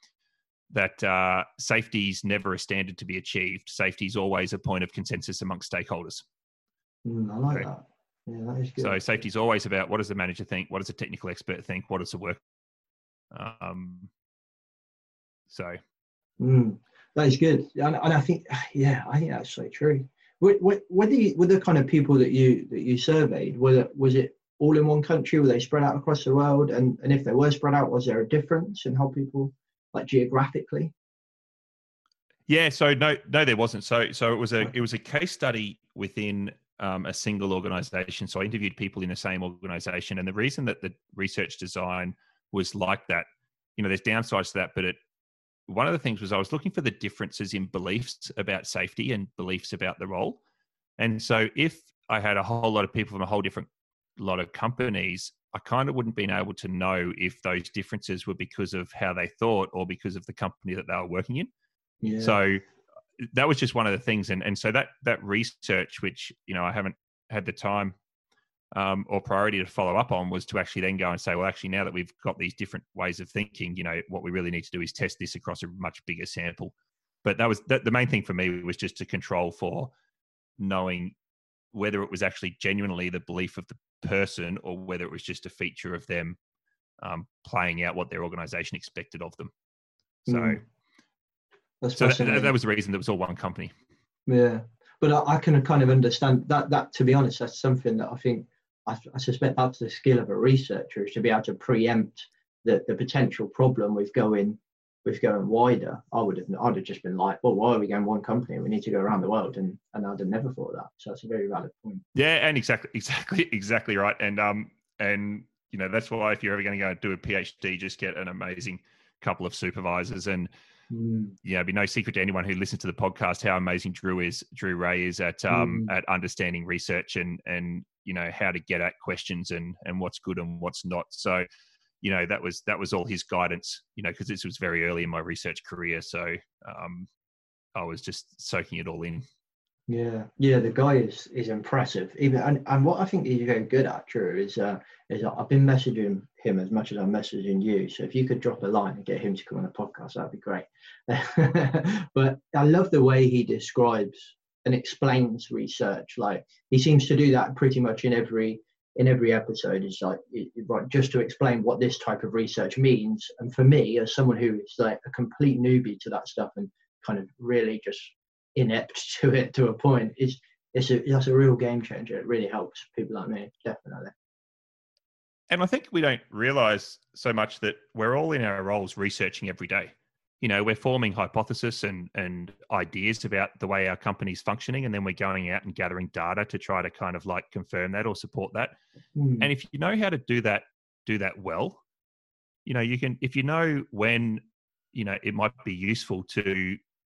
that safety is never a standard to be achieved. Safety is always a point of consensus amongst stakeholders. I like that. Yeah, that is good. So safety is always about, what does the manager think? What does the technical expert think? What does the work? That is good, and I think, I think that's so true. Were the kind of people that you surveyed, was it all in one country? Were they spread out across the world? And if they were spread out, was there a difference in how people, like, geographically? Yeah, so no, there wasn't. So it was a case study within a single organization. So I interviewed people in the same organization, and the reason that the research design was like that, there's downsides to that, but one of the things was I was looking for the differences in beliefs about safety and beliefs about the role. And so if I had a whole lot of people from a whole different lot of companies, I kind of wouldn't been able to know if those differences were because of how they thought or because of the company that they were working in. Yeah. So that was just one of the things. And so that research, which, I haven't had the time or priority to follow up on, was to actually then go and say, well, actually, now that we've got these different ways of thinking, what we really need to do is test this across a much bigger sample. But that was the main thing for me, was just to control for knowing whether it was actually genuinely the belief of the person or whether it was just a feature of them playing out what their organization expected of them. So, that was the reason that was all one company. Yeah. But I can kind of understand that, to be honest, that's something that I think, I suspect that's the skill of a researcher, is to be able to preempt the potential problem with going wider. I'd have just been like, well, why are we going one company? We need to go around the world, and I'd have never thought of that. So that's a very valid point. Yeah, and exactly right. And that's why, if you're ever going to go do a PhD, just get an amazing couple of supervisors. And it'd be no secret to anyone who listens to the podcast how amazing Drew Ray is at understanding research and how to get at questions and what's good and what's not. So that was all his guidance, because this was very early in my research career. So I was just soaking it all in. Yeah, the guy is impressive. Even and what I think he's very good at, Drew, is I've been messaging him as much as I'm messaging you. So if you could drop a line and get him to come on the podcast, that'd be great. But I love the way he describes and explains research. Like he seems to do that pretty much in every episode. It's like right, just to explain what this type of research means. And for me, as someone who is like a complete newbie to that stuff and kind of really just inept to it to a point, that's a real game changer. It really helps people like me, definitely. And I think we don't realize so much that we're all in our roles researching every day. You know, we're forming hypothesis and ideas about the way our company's functioning, and then we're going out and gathering data to try to kind of like confirm that or support that. And if you know how to do that well, you know, you can, if you know when, you know, it might be useful to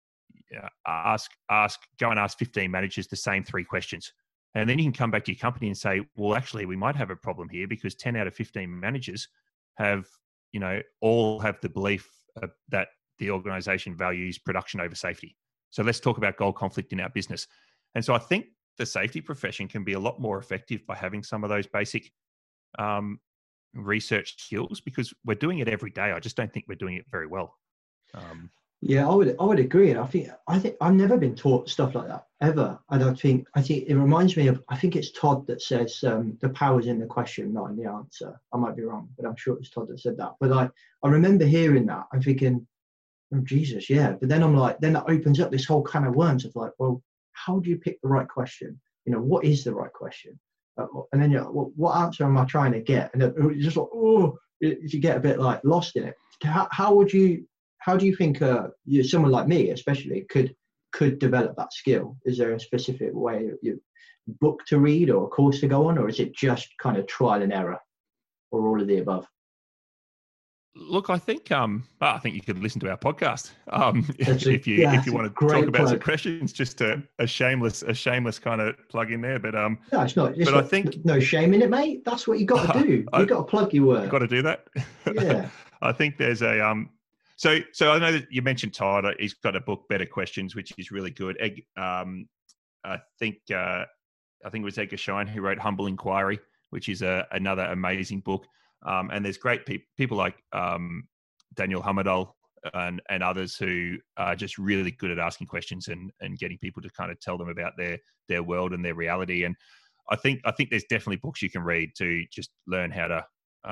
go and ask 15 managers the same 3 questions. And then you can come back to your company and say, well, actually, we might have a problem here because 10 out of 15 managers have, you know, all have the belief that the organization values production over safety. So let's talk about goal conflict in our business. And so I think the safety profession can be a lot more effective by having some of those basic research skills, because we're doing it every day. I just don't think we're doing it very well. Yeah, I would agree, and I think I've never been taught stuff like that ever. And I think it reminds me of, I think it's Todd that says the power's in the question, not in the answer. I might be wrong, but I'm sure it's Todd that said that. But I remember hearing that. I'm thinking, oh, Jesus, yeah. But then I'm like, then that opens up this whole kind of worms of like, well, how do you pick the right question? You know, what is the right question? And then what answer am I trying to get? And it's just like, oh, if you get a bit like lost in it, how do you think someone like me, especially, could develop that skill? Is there a specific way, book to read or a course to go on, or is it just kind of trial and error, or all of the above? Look, I think you could listen to our podcast if you want to talk about some questions. Just a shameless kind of plug in there, but no, it's not. I think no shame in it, mate. That's what you got to do. You got to plug your work. Got to do that. Yeah. I think there's a So I know that you mentioned Todd. He's got a book, Better Questions, which is really good. I think it was Edgar Schein who wrote Humble Inquiry, which is another amazing book. And there's great people like Daniel Hamadal and others who are just really good at asking questions and getting people to kind of tell them about their world and their reality. And I think there's definitely books you can read to just learn how to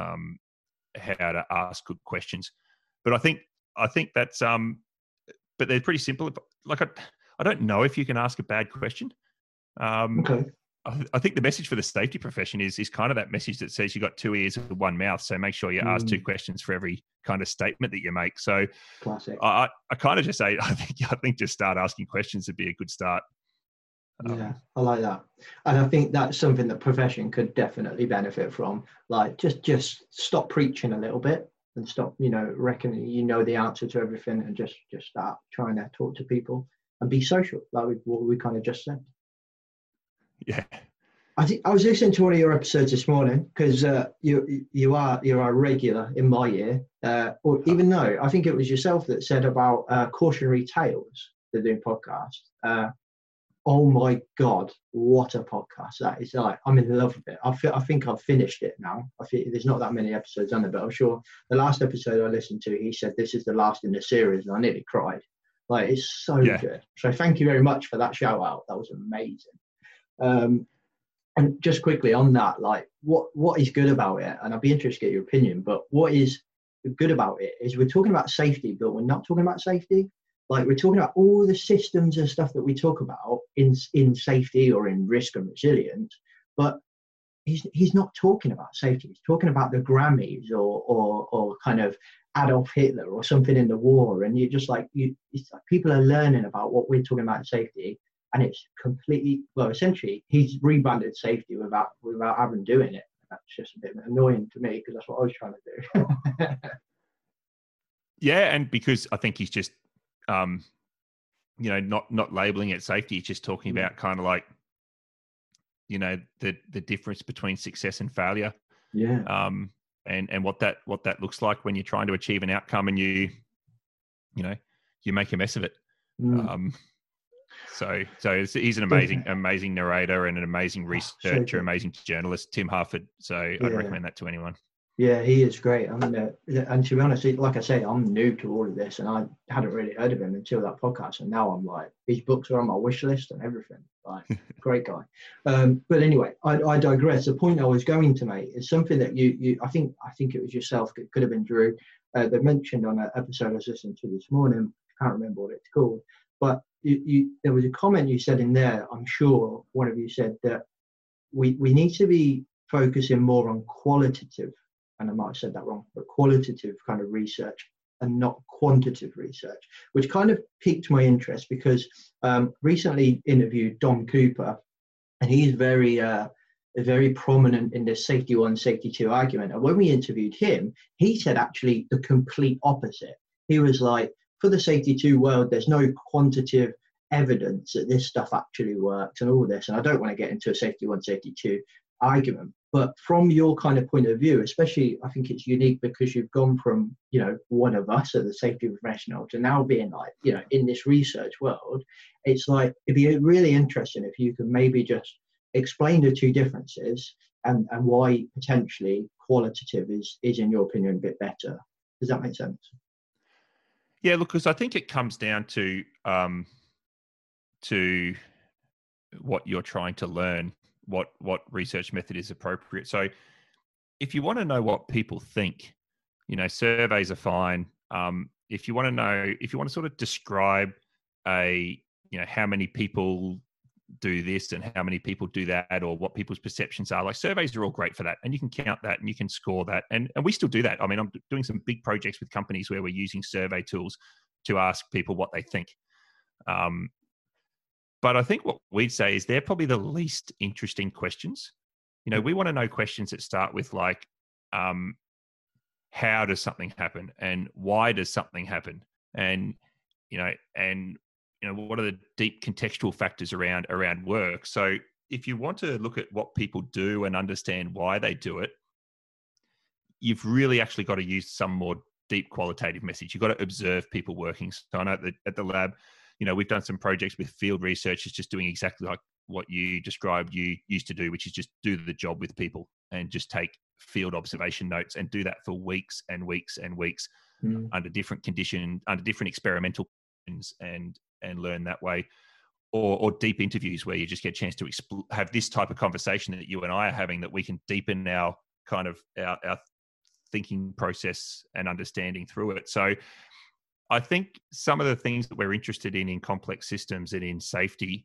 ask good questions. But I think that's but they're pretty simple. Like I don't know if you can ask a bad question. Okay. I think the message for the safety profession is kind of that message that says you got 2 ears and 1 mouth. So make sure you ask 2 questions for every kind of statement that you make. So classic. I kind of just say, I think just start asking questions would be a good start. Yeah, I like that. And I think that's something that profession could definitely benefit from. Like just stop preaching a little bit and stop, reckoning the answer to everything, and just start trying to talk to people and be social, like what we kind of just said. Yeah, I think I was listening to one of your episodes this morning, because you're a regular in my ear, or even though I think it was yourself that said about Cautionary Tales, the doing podcast. Oh my God, what a podcast that is! Like, I'm in love with it. I think I've finished it now. I think there's not that many episodes on it, but I'm sure the last episode I listened to, he said this is the last in the series, and I nearly cried. Like, it's so good. So thank you very much for that shout out. That was amazing. And just quickly on that, like what is good about it, and I'd be interested to get your opinion, but what is good about it is we're talking about safety, but we're not talking about safety. Like, we're talking about all the systems and stuff that we talk about in safety or in risk and resilience, but he's not talking about safety. He's talking about the Grammys or kind of Adolf Hitler or something in the war, and you're just like, it's like people are learning about what we're talking about in safety. And it's completely, essentially, he's rebranded safety without having doing it. That's just a bit annoying to me, because that's what I was trying to do. Yeah, and because I think he's just, not labeling it safety. He's just talking about kind of like, the difference between success and failure. Yeah. And what that looks like when you're trying to achieve an outcome and you make a mess of it. He's an amazing narrator and an amazing researcher, amazing journalist, Tim Harford. So I'd recommend that to anyone. Yeah, he is great. I mean, and to be honest, like I say, I'm new to all of this, and I hadn't really heard of him until that podcast. And now I'm like, his books are on my wish list and everything. Like, great guy. But anyway, I digress. The point I was going to make is something that you I think it was yourself. It could have been Drew. They mentioned on an episode I was listening to this morning. I can't remember what it's called, but there was a comment you said in there. I'm sure one of you said that we need to be focusing more on qualitative. And I might have said that wrong, but qualitative kind of research and not quantitative research, which kind of piqued my interest because recently interviewed Dom Cooper, and he's very prominent in this safety 1, safety 2 argument. And when we interviewed him, he said actually the complete opposite. He was like, for the safety 2 world, there's no quantitative evidence that this stuff actually works and all this. And I don't want to get into a safety 1, safety 2 argument. But from your kind of point of view, especially, I think it's unique because you've gone from, one of us as a safety professional to now being like, in this research world. It's like, it'd be really interesting if you could maybe just explain the two differences and why potentially qualitative is in your opinion, a bit better. Does that make sense? Yeah, look, because I think it comes down to what you're trying to learn. What research method is appropriate. So if you want to know what people think, surveys are fine. If you want to sort of describe how many people do this and how many people do that, or what people's perceptions are, like surveys are all great for that. And you can count that and you can score that. And we still do that. I mean, I'm doing some big projects with companies where we're using survey tools to ask people what they think. But I think what we'd say is they're probably the least interesting questions. We want to know questions that start with like, how does something happen, and why does something happen, and what are the deep contextual factors around work. So if you want to look at what people do and understand why they do it, you've really actually got to use some more deep qualitative message. You've got to observe people working. So I know that at the lab, we've done some projects with field researchers just doing exactly like what you described you used to do, which is just do the job with people and just take field observation notes and do that for weeks and weeks and weeks under different conditions, under different experimental conditions, and learn that way. Or deep interviews where you just get a chance to have this type of conversation that you and I are having, that we can deepen our kind of our thinking process and understanding through it. So I think some of the things that we're interested in complex systems and in safety,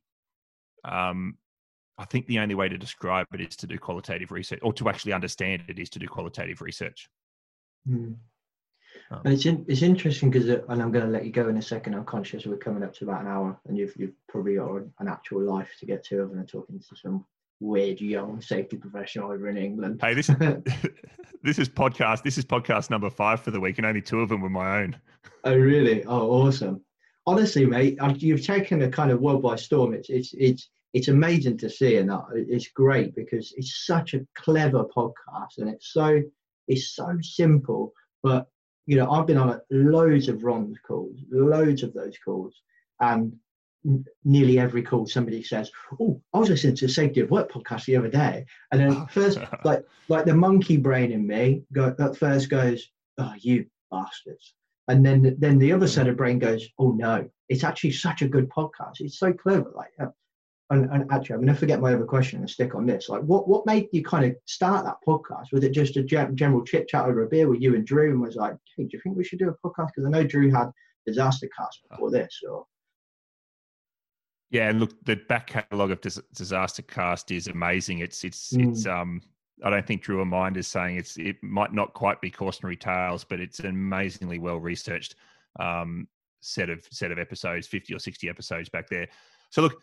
I think the only way to describe it is to do qualitative research, or to actually understand it is to do qualitative research. And it's interesting because, and I'm going to let you go in a second. I'm conscious we're coming up to about an hour, and you've probably got an actual life to get to, other than talking to some weird young safety professional over in England. Hey, this is podcast number 5 for the week, and only 2 of them were my own. Oh, really? Oh, awesome. Honestly, mate, you've taken a kind of world by storm. It's amazing to see, and it's great because it's such a clever podcast, and it's so simple. But I've been on loads of Ron's calls, loads of those calls, and nearly every call somebody says, "Oh, I was listening to the Safety of Work podcast the other day," and then first, like the monkey brain in me at first goes, "Oh, you bastards," and then the other side of brain goes, "Oh no, it's actually such a good podcast. It's so clever." Like, and actually, I'm going to forget my other question and stick on this. Like, what made you kind of start that podcast? Was it just a general chit chat over a beer with you and Drew, and was like, "Hey, do you think we should do a podcast?" Because I know Drew had Disaster Cast before this, or. Yeah, and look, the back catalogue of Disaster Cast is amazing. It's I don't think Drew or Mind is saying it might not quite be cautionary tales, but it's an amazingly well researched set of episodes, 50 or 60 episodes back there. So look,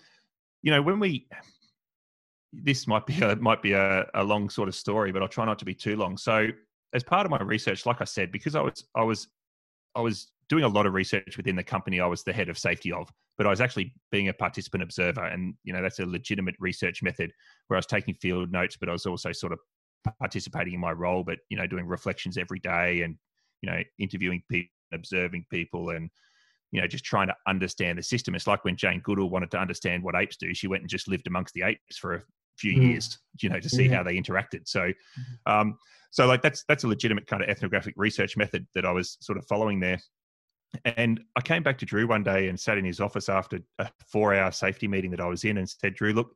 this might be a long sort of story, but I'll try not to be too long. So as part of my research, like I said, because I was doing a lot of research within the company I was the head of safety of, but I was actually being a participant observer, and that's a legitimate research method where I was taking field notes, but I was also sort of participating in my role, but doing reflections every day and interviewing people, observing people, and just trying to understand the system. It's like when Jane Goodall wanted to understand what apes do, she went and just lived amongst the apes for a few years, to see how they interacted. So, so like that's a legitimate kind of ethnographic research method that I was sort of following there. And I came back to Drew one day and sat in his office after a 4-hour safety meeting that I was in and said, Drew, look,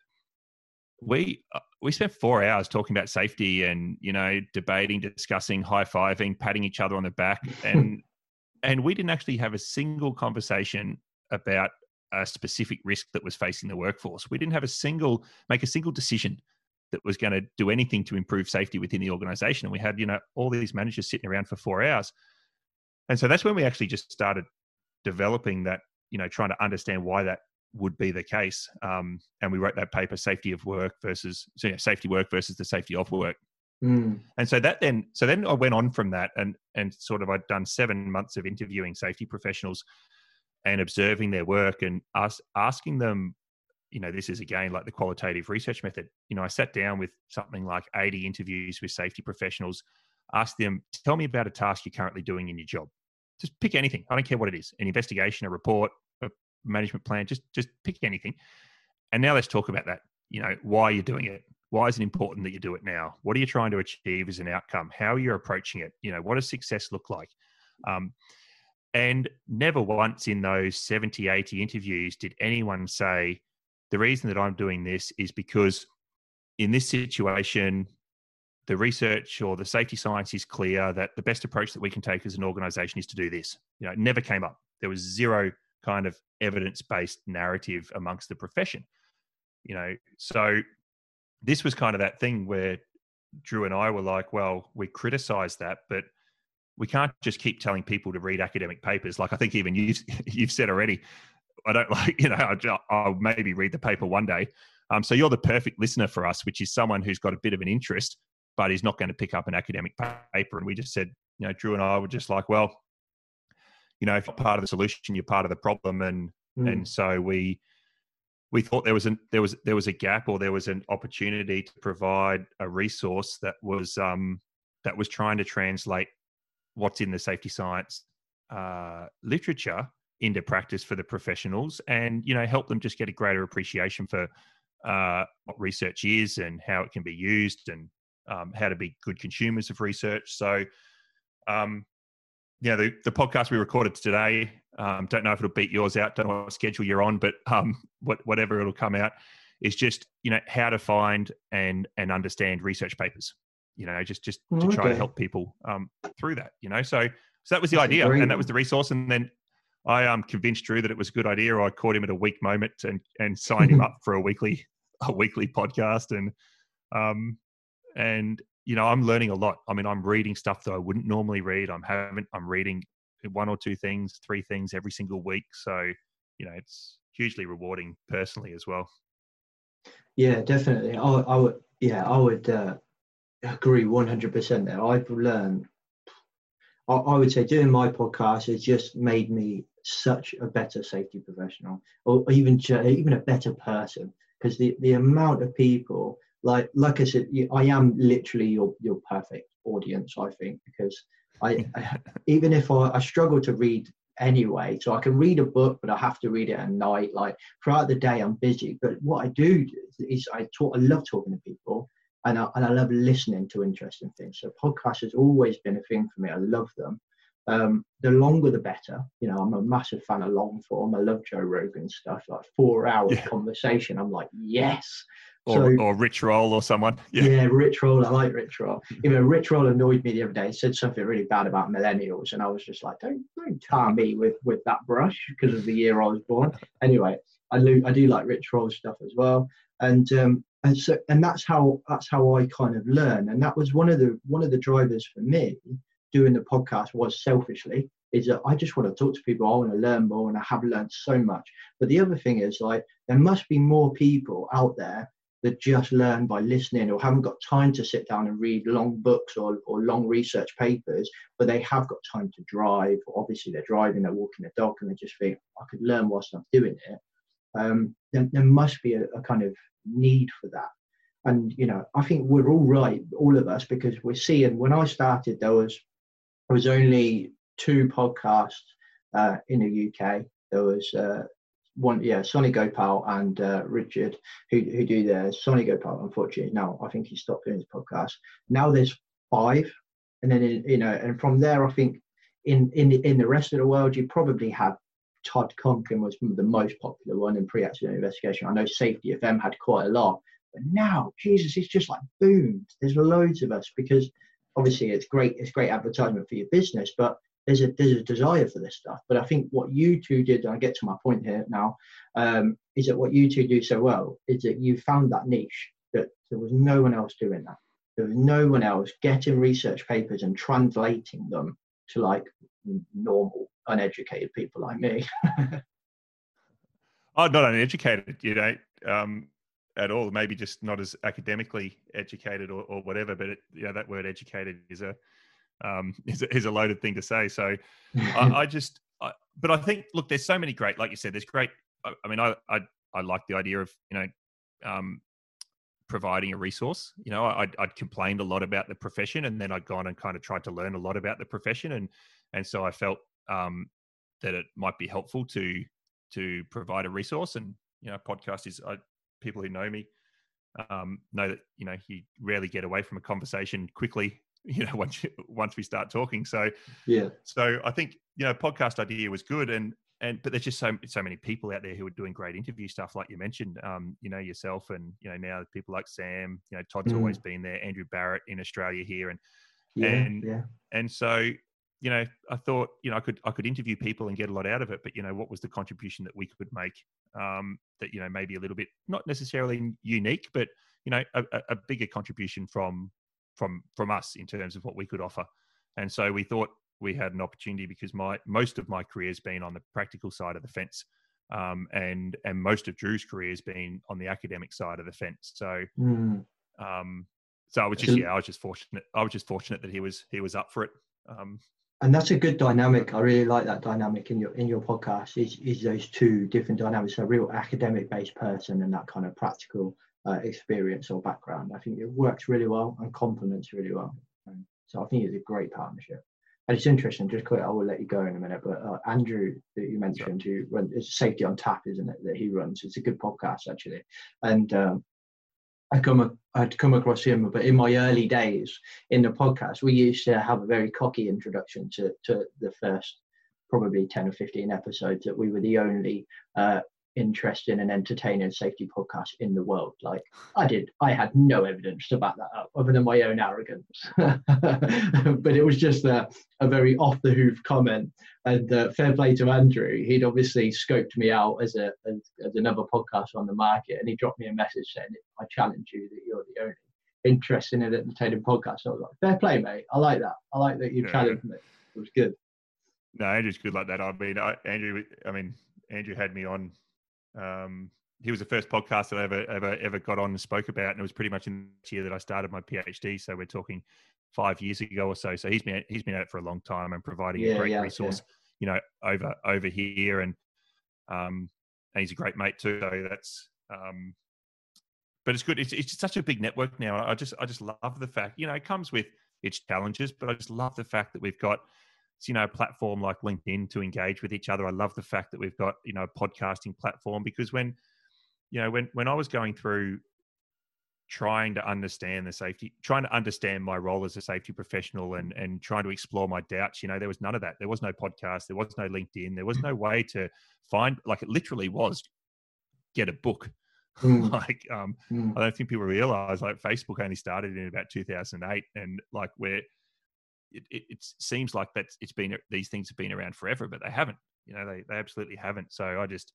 we spent 4 hours talking about safety and, debating, discussing, high-fiving, patting each other on the back. And we didn't actually have a single conversation about a specific risk that was facing the workforce. We didn't make a single decision that was going to do anything to improve safety within the organization. And we had, all these managers sitting around for 4 hours. And so that's when we actually just started developing that, trying to understand why that would be the case. And we wrote that paper, Safety Work versus the Safety of Work. And so then I went on from that and sort of I'd done 7 months of interviewing safety professionals and observing their work and asking them, this is again like the qualitative research method. I sat down with something like 80 interviews with safety professionals, asked them, tell me about a task you're currently doing in your job. Just pick anything. I don't care what it is. An investigation, a report, a management plan, just pick anything. And now let's talk about that. Why you're doing it. Why is it important that you do it now? What are you trying to achieve as an outcome? How are you approaching it? What does success look like? And never once in those 70, 80 interviews did anyone say, the reason that I'm doing this is because in this situation, the research or the safety science is clear that the best approach that we can take as an organization is to do this. It never came up. There was zero kind of evidence-based narrative amongst the profession. So this was kind of that thing where Drew and I were like, well, we criticize that, but we can't just keep telling people to read academic papers. Like I think even you've said already, I don't like, I'll maybe read the paper one day. So you're the perfect listener for us, which is someone who's got a bit of an interest, but is not going to pick up an academic paper. And we just said, Drew and I were just like, well, if you're part of the solution, you're part of the problem. And so we thought there was a gap, or there was an opportunity to provide a resource that was trying to translate what's in the safety science literature into practice for the professionals, and help them just get a greater appreciation for what research is and how it can be used, and how to be good consumers of research. So, the podcast we recorded today, don't know if it'll beat yours out, don't know what schedule you're on, but whatever it'll come out, is just, how to find and understand research papers, just to try to help people through that, So that was the idea, and that was the resource. And then I convinced Drew that it was a good idea. I caught him at a weak moment and signed him up for a weekly podcast. And I'm learning a lot. I mean, I'm reading stuff that I wouldn't normally read. I'm reading 1 or 2 things, 3 things every single week. So, it's hugely rewarding personally as well. Yeah, definitely. I would agree 100% there. I've learned, I would say doing my podcast has just made me such a better safety professional, or even a better person, because the amount of people, like I said, I am literally your perfect audience, I think, because I even if I struggle to read anyway, so I can read a book, but I have to read it at night. Like throughout the day, I'm busy. But what I do is I love talking to people, and I love listening to interesting things. So podcasts has always been a thing for me. I love them. The longer the better. I'm a massive fan of long form. I love Joe Rogan stuff, like 4 hours conversation. I'm like, yes. Or Rich Roll or someone. Yeah, Rich Roll. I like Rich Roll. Rich Roll annoyed me the other day. He said something really bad about millennials, and I was just like, don't tar me with that brush because of the year I was born. Anyway, I do like Rich Roll stuff as well, and that's how I kind of learn, and that was one of the drivers for me doing the podcast, was selfishly, is that I just want to talk to people. I want to learn more, and I have learned so much. But the other thing is, like, there must be more people out there that just learn by listening, or haven't got time to sit down and read long books or long research papers, but they have got time to drive. Obviously, they're driving, they're walking the dog, and they just think, I could learn whilst I'm doing it. There must be a kind of need for that. And, I think we're all right, all of us, because we're seeing, when I started, there was only 2 podcasts in the UK. There was Sonny Gopal and Richard who do their Sonny Gopal. Unfortunately, now I think he stopped doing his podcast. Now there's 5, and then and from there, I think in the rest of the world, you probably have Todd Conklin was the most popular one in pre-accident investigation. I know Safety FM had quite a lot, but now, Jesus, it's just like boomed. There's loads of us because obviously it's great advertisement for your business, but there's a desire for this stuff. But I think what you two did, and I get to my point here now, is that what you two do so well is that you found that niche that there was no one else doing that. There was no one else getting research papers and translating them to like normal, uneducated people like me. Oh, not uneducated, at all. Maybe just not as academically educated or whatever. But that word "educated" is a loaded thing to say. So, but I think, look, there's so many great, like you said, there's great. I mean, I like the idea of providing a resource. I'd complained a lot about the profession, and then I'd gone and kind of tried to learn a lot about the profession, and so I felt that it might be helpful to provide a resource. And podcast is people who know me know that you rarely get away from a conversation quickly. Once we start talking. So yeah. So I think podcast idea was good, but there's just so many people out there who are doing great interview stuff, like you mentioned. Yourself, and now people like Sam. Todd's always been there. Andrew Barrett in Australia here, and so I thought I could interview people and get a lot out of it. But what was the contribution that we could make? That maybe a little bit not necessarily unique, but a bigger contribution from us in terms of what we could offer. And so we thought we had an opportunity because most of my career has been on the practical side of the fence, and most of Drew's career has been on the academic side of the fence. So so I was just fortunate. I was just fortunate that he was up for it. And that's a good dynamic. I really like that dynamic in your podcast. Is those two different dynamics, a real academic based person and that kind of practical experience or background. I think it works really well and complements really well. So I think it's a great partnership. And it's interesting, just quick, I will let you go in a minute, but Andrew that you mentioned, who runs, it's Safety on Tap, isn't it, that he runs? It's a good podcast actually. And I'd come across him, but in my early days in the podcast, we used to have a very cocky introduction to the first probably 10 or 15 episodes, that we were the only interesting and entertaining safety podcast in the world. Like I had no evidence to back that up other than my own arrogance. But it was just a very off the hoof comment, and fair play to Andrew. He'd obviously scoped me out as another podcast on the market, and he dropped me a message saying, I challenge you that you're the only interesting and entertaining podcast. So I was like, fair play, mate. I like that. I like that you challenged me. It was good. No, Andrew's good like that. Andrew had me on. He was the first podcast that I ever got on and spoke about, and it was pretty much in the year that I started my PhD. So we're talking 5 years ago or so. So he's been at it for a long time and providing a great resource, over here, and he's a great mate too. So that's, but it's good. It's just such a big network now. I just love the fact, it comes with its challenges, but I just love the fact that we've got, a platform like LinkedIn to engage with each other. I love the fact that we've got, a podcasting platform, because when I was going through trying to understand my role as a safety professional and trying to explore my doubts, there was none of that. There was no podcast. There was no LinkedIn. There was no way to find, like, it literally was get a book. I don't think people realize, like, Facebook only started in about 2008, and like it seems like these things have been around forever, but they haven't. They absolutely haven't. So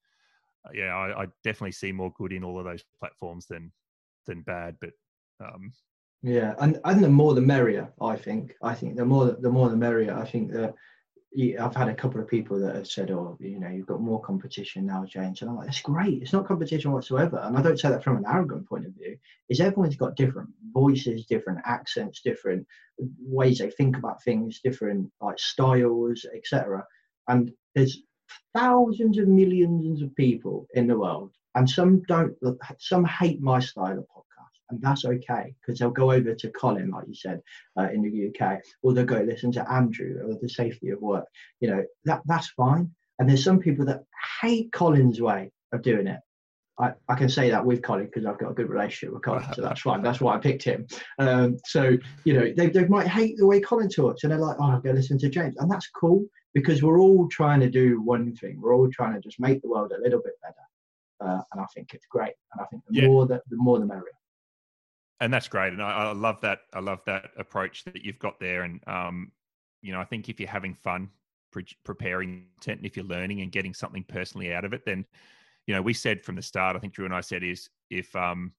I definitely see more good in all of those platforms than bad. But and the more the merrier. I think the more the merrier. I think that I've had a couple of people that have said, "Oh, you've got more competition now, James," and I'm like, "That's great. It's not competition whatsoever." And I don't say that from an arrogant point of view. Is everyone's got different voices, different accents, different ways they think about things, different like styles, etc. And there's thousands of millions of people in the world, and some hate my style of podcast, and that's okay, because they'll go over to Colin, like you said, in the UK, or they'll go listen to Andrew or the safety of work. That's fine. And there's some people that hate Colin's way of doing it. I can say that with Colin because I've got a good relationship with Colin, so that's fine. That's why I picked him. So they might hate the way Colin talks, and they're like, "Oh, I'll go listen to James," and that's cool, because we're all trying to do one thing. We're all trying to just make the world a little bit better, and I think it's great. And I think the more the merrier. And that's great. And I love that. I love that approach that you've got there. And I think if you're having fun preparing content, and if you're learning and getting something personally out of it, then we said from the start, I think Drew and I said, is if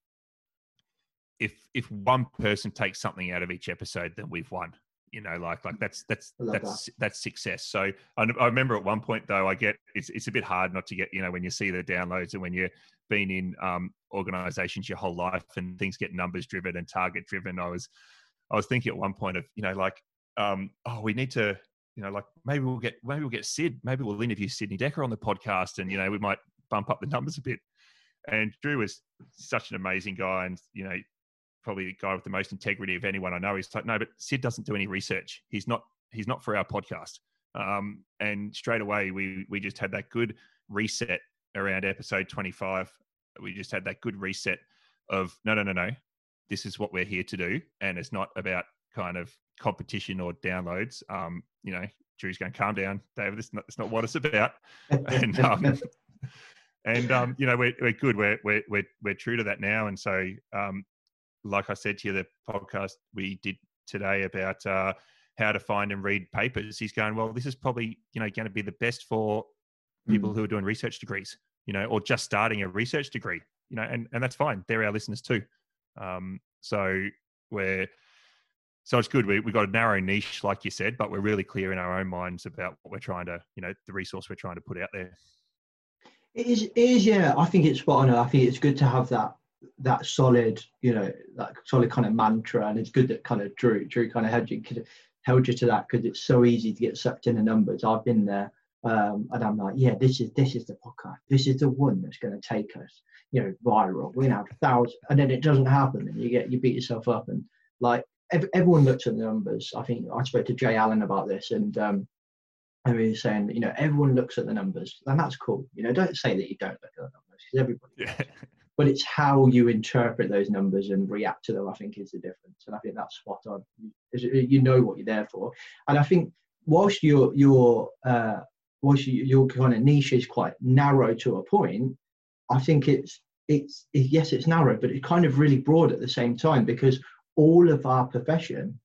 one person takes something out of each episode, then we've won. That's success. So I remember at one point though, it's a bit hard not to get, when you see the downloads and when you've been in organizations your whole life and things get numbers driven and target driven. I was thinking at one point of, we need to, maybe we'll get Sid, maybe we'll interview Sydney Decker on the podcast, and, we might bump up the numbers a bit. And Drew was such an amazing guy, and, probably the guy with the most integrity of anyone I know. He's like, no, but Sid doesn't do any research. He's not for our podcast. And straight away, we just had that good reset around episode 25. We just had that good reset of no. This is what we're here to do. And it's not about kind of competition or downloads. Drew's going, calm down, David. It's not what it's about. And, we're good. We're true to that now. And so, like I said to you, the podcast we did today about how to find and read papers, he's going, well, this is probably, going to be the best for people who are doing research degrees, or just starting a research degree, and that's fine. They're our listeners too. So it's good. We got a narrow niche, like you said, but we're really clear in our own minds about what we're trying to, the resource we're trying to put out there. It is, yeah. I think it's spot on. I think it's good to have that solid, that solid kind of mantra, and it's good that kind of Drew kind of held you to that, because it's so easy to get sucked in the numbers. I've been there, and I'm like, yeah, this is the podcast. This is the one that's going to take us, viral. We're now 1,000, and then it doesn't happen, and you beat yourself up, and like everyone looks at the numbers. I think I spoke to Jay Allen about this, and he was saying, everyone looks at the numbers, and that's cool. Don't say that you don't look at the numbers, because everybody does. But it's how you interpret those numbers and react to them, I think, is the difference. And I think that's spot on. You know what you're there for. And I think whilst your kind of niche is quite narrow to a point, I think it's narrow, but it's kind of really broad at the same time, because all of our profession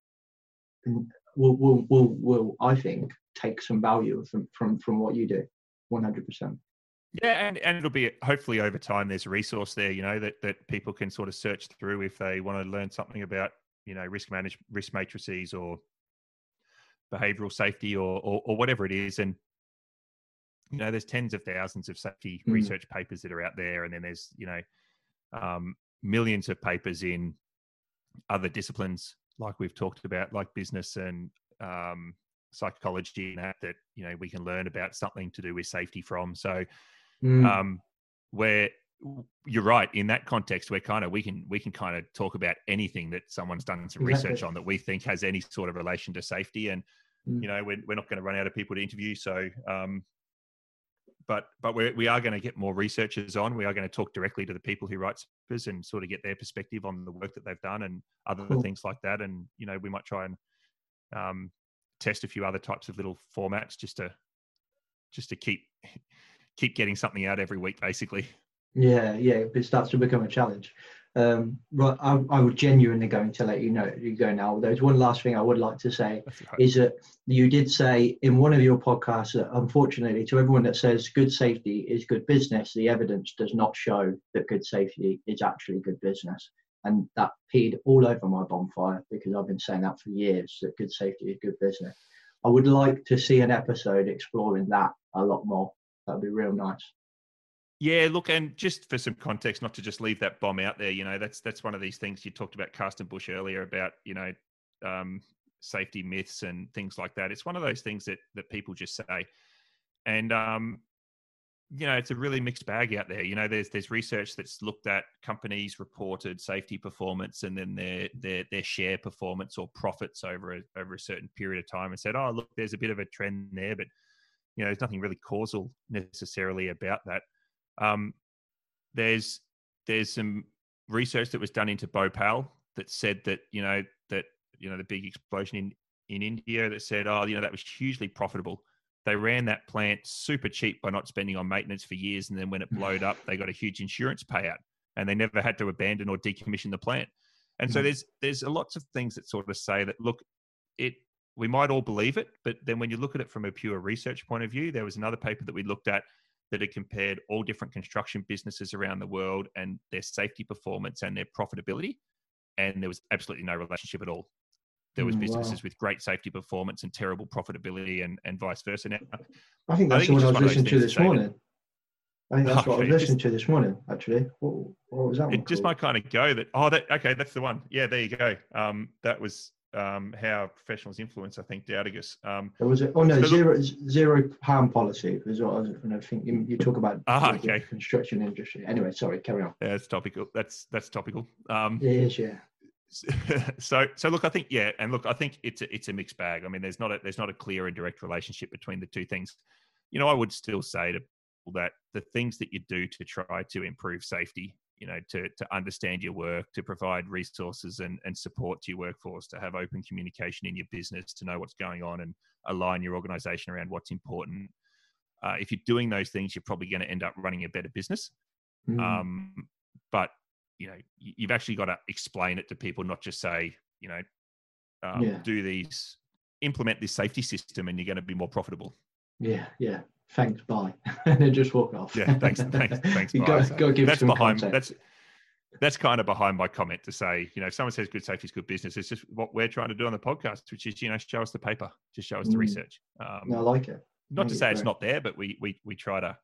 will I think take some value from what you do, 100%. Yeah, and it'll be, hopefully over time there's a resource there, that people can sort of search through if they want to learn something about, risk matrices or behavioral safety or whatever it is. And, there's tens of thousands of safety research papers that are out there. And then there's, millions of papers in other disciplines, like we've talked about, like business and psychology, and that we can learn about something to do with safety from. So, where you're right in that context, where we can kind of talk about anything that someone's done some research on that we think has any sort of relation to safety, and we're not going to run out of people to interview. So, but we are going to get more researchers on. We are going to talk directly to the people who write papers and sort of get their perspective on the work that they've done and other things like that. And we might try and test a few other types of little formats just to keep getting something out every week, basically. Yeah, it starts to become a challenge. Right, I would genuinely going to let you go now. There's one last thing I would like to say, is that you did say in one of your podcasts that, unfortunately, to everyone that says good safety is good business, the evidence does not show that good safety is actually good business. And that peed all over my bonfire, because I've been saying that for years, that good safety is good business. I would like to see an episode exploring that a lot more. That'd be real nice. Yeah, look, and just for some context, not to just leave that bomb out there, that's one of these things you talked about, Carsten Bush, earlier about, safety myths and things like that. It's one of those things that people just say. And it's a really mixed bag out there. There's research that's looked at companies' reported safety performance and then their share performance or profits over a certain period of time and said, oh, look, there's a bit of a trend there, but there's nothing really causal necessarily about that. There's some research that was done into Bhopal that said that the big explosion in India that said, oh, that was hugely profitable. They ran that plant super cheap by not spending on maintenance for years. And then when it blowed up, they got a huge insurance payout and they never had to abandon or decommission the plant. And so there's lots of things that sort of say that, look, we might all believe it, but then when you look at it from a pure research point of view, there was another paper that we looked at that had compared all different construction businesses around the world and their safety performance and their profitability. And there was absolutely no relationship at all. There was businesses with great safety performance and terrible profitability and vice versa. Now, I think that's what I was listening to this morning. I think that's what I was listening to this morning, actually. What was that one? It just might kind of go that, that's the one. Yeah, there you go. That was how professionals influence, I think, Dowdicus. Was it? Oh, no, zero harm policy. Was what I think you talk about the construction industry. Anyway, sorry, carry on. Yeah, it's topical. That's topical. It is, yeah. So look, I think I think it's a mixed bag. I mean, there's not a clear and direct relationship between the two things. I would still say to people that the things that you do to try to improve safety, to understand your work, to provide resources and support to your workforce, to have open communication in your business, to know what's going on and align your organization around what's important. If you're doing those things, you're probably going to end up running a better business. But you've actually got to explain it to people, not just say, implement this safety system and you're going to be more profitable. Yeah. Thanks, bye. And then just walk off. Yeah, thanks, you bye. Got to give that's some behind context. That's kind of behind my comment to say, if someone says good safety is good business, it's just what we're trying to do on the podcast, which is, show us the paper, just show us the research. I like it. Not to say it's not there, but we try to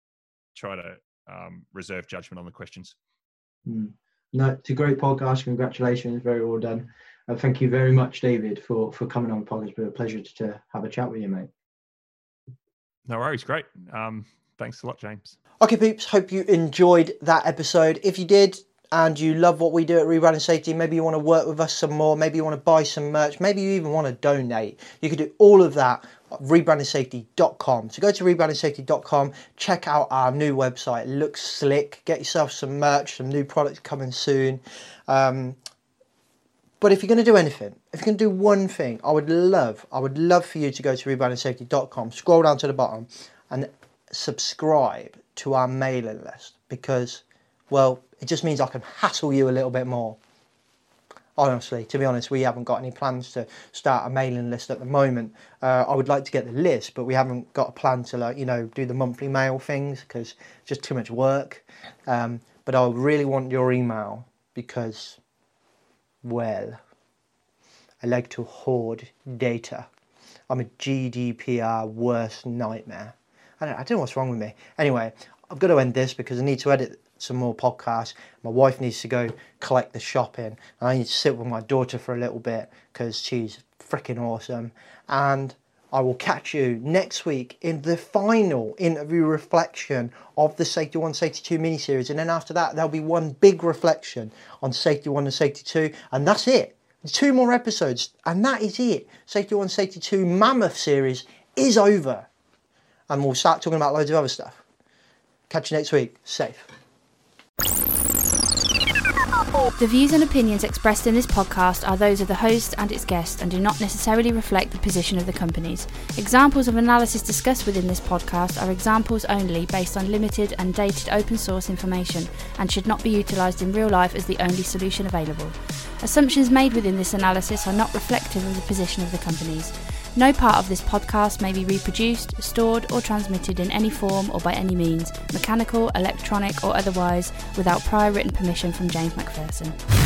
reserve judgment on the questions. No, it's a great podcast. Congratulations, very well done. Thank you very much, David, for coming on the podcast. It's been a pleasure to have a chat with you, mate. No worries, great. Thanks a lot, James. Okay, peeps, hope you enjoyed that episode. If you did and you love what we do at Rebranding Safety, maybe you want to work with us some more, maybe you want to buy some merch, maybe you even want to donate, you can do all of that at rebrandingsafety.com. So go to rebrandingsafety.com, check out our new website. It looks slick. Get yourself some merch, some new products coming soon. But if you're going to do anything, if you're going to do one thing, I would love for you to go to rebrandingsafety.com, scroll down to the bottom and subscribe to our mailing list, because, well, it just means I can hassle you a little bit more. Honestly, to be honest, we haven't got any plans to start a mailing list at the moment. I would like to get the list, but we haven't got a plan to do the monthly mail things because it's just too much work. But I really want your email because, well, I like to hoard data. I'm a GDPR worst nightmare. I don't know what's wrong with me. Anyway, I've got to end this because I need to edit some more podcasts. My wife needs to go collect the shopping. And I need to sit with my daughter for a little bit because she's freaking awesome. And I will catch you next week in the final interview reflection of the Safety 1, Safety 2 mini-series. And then after that, there'll be one big reflection on Safety 1 and Safety 2. And that's it. 2 more episodes. And that is it. Safety 1, Safety 2 Mammoth series is over. And we'll start talking about loads of other stuff. Catch you next week. Safe. The views and opinions expressed in this podcast are those of the host and its guest and do not necessarily reflect the position of the companies. Examples of analysis discussed within this podcast are examples only based on limited and dated open source information and should not be utilised in real life as the only solution available. Assumptions made within this analysis are not reflective of the position of the companies. No part of this podcast may be reproduced, stored or transmitted in any form or by any means, mechanical, electronic or otherwise, without prior written permission from James Macpherson.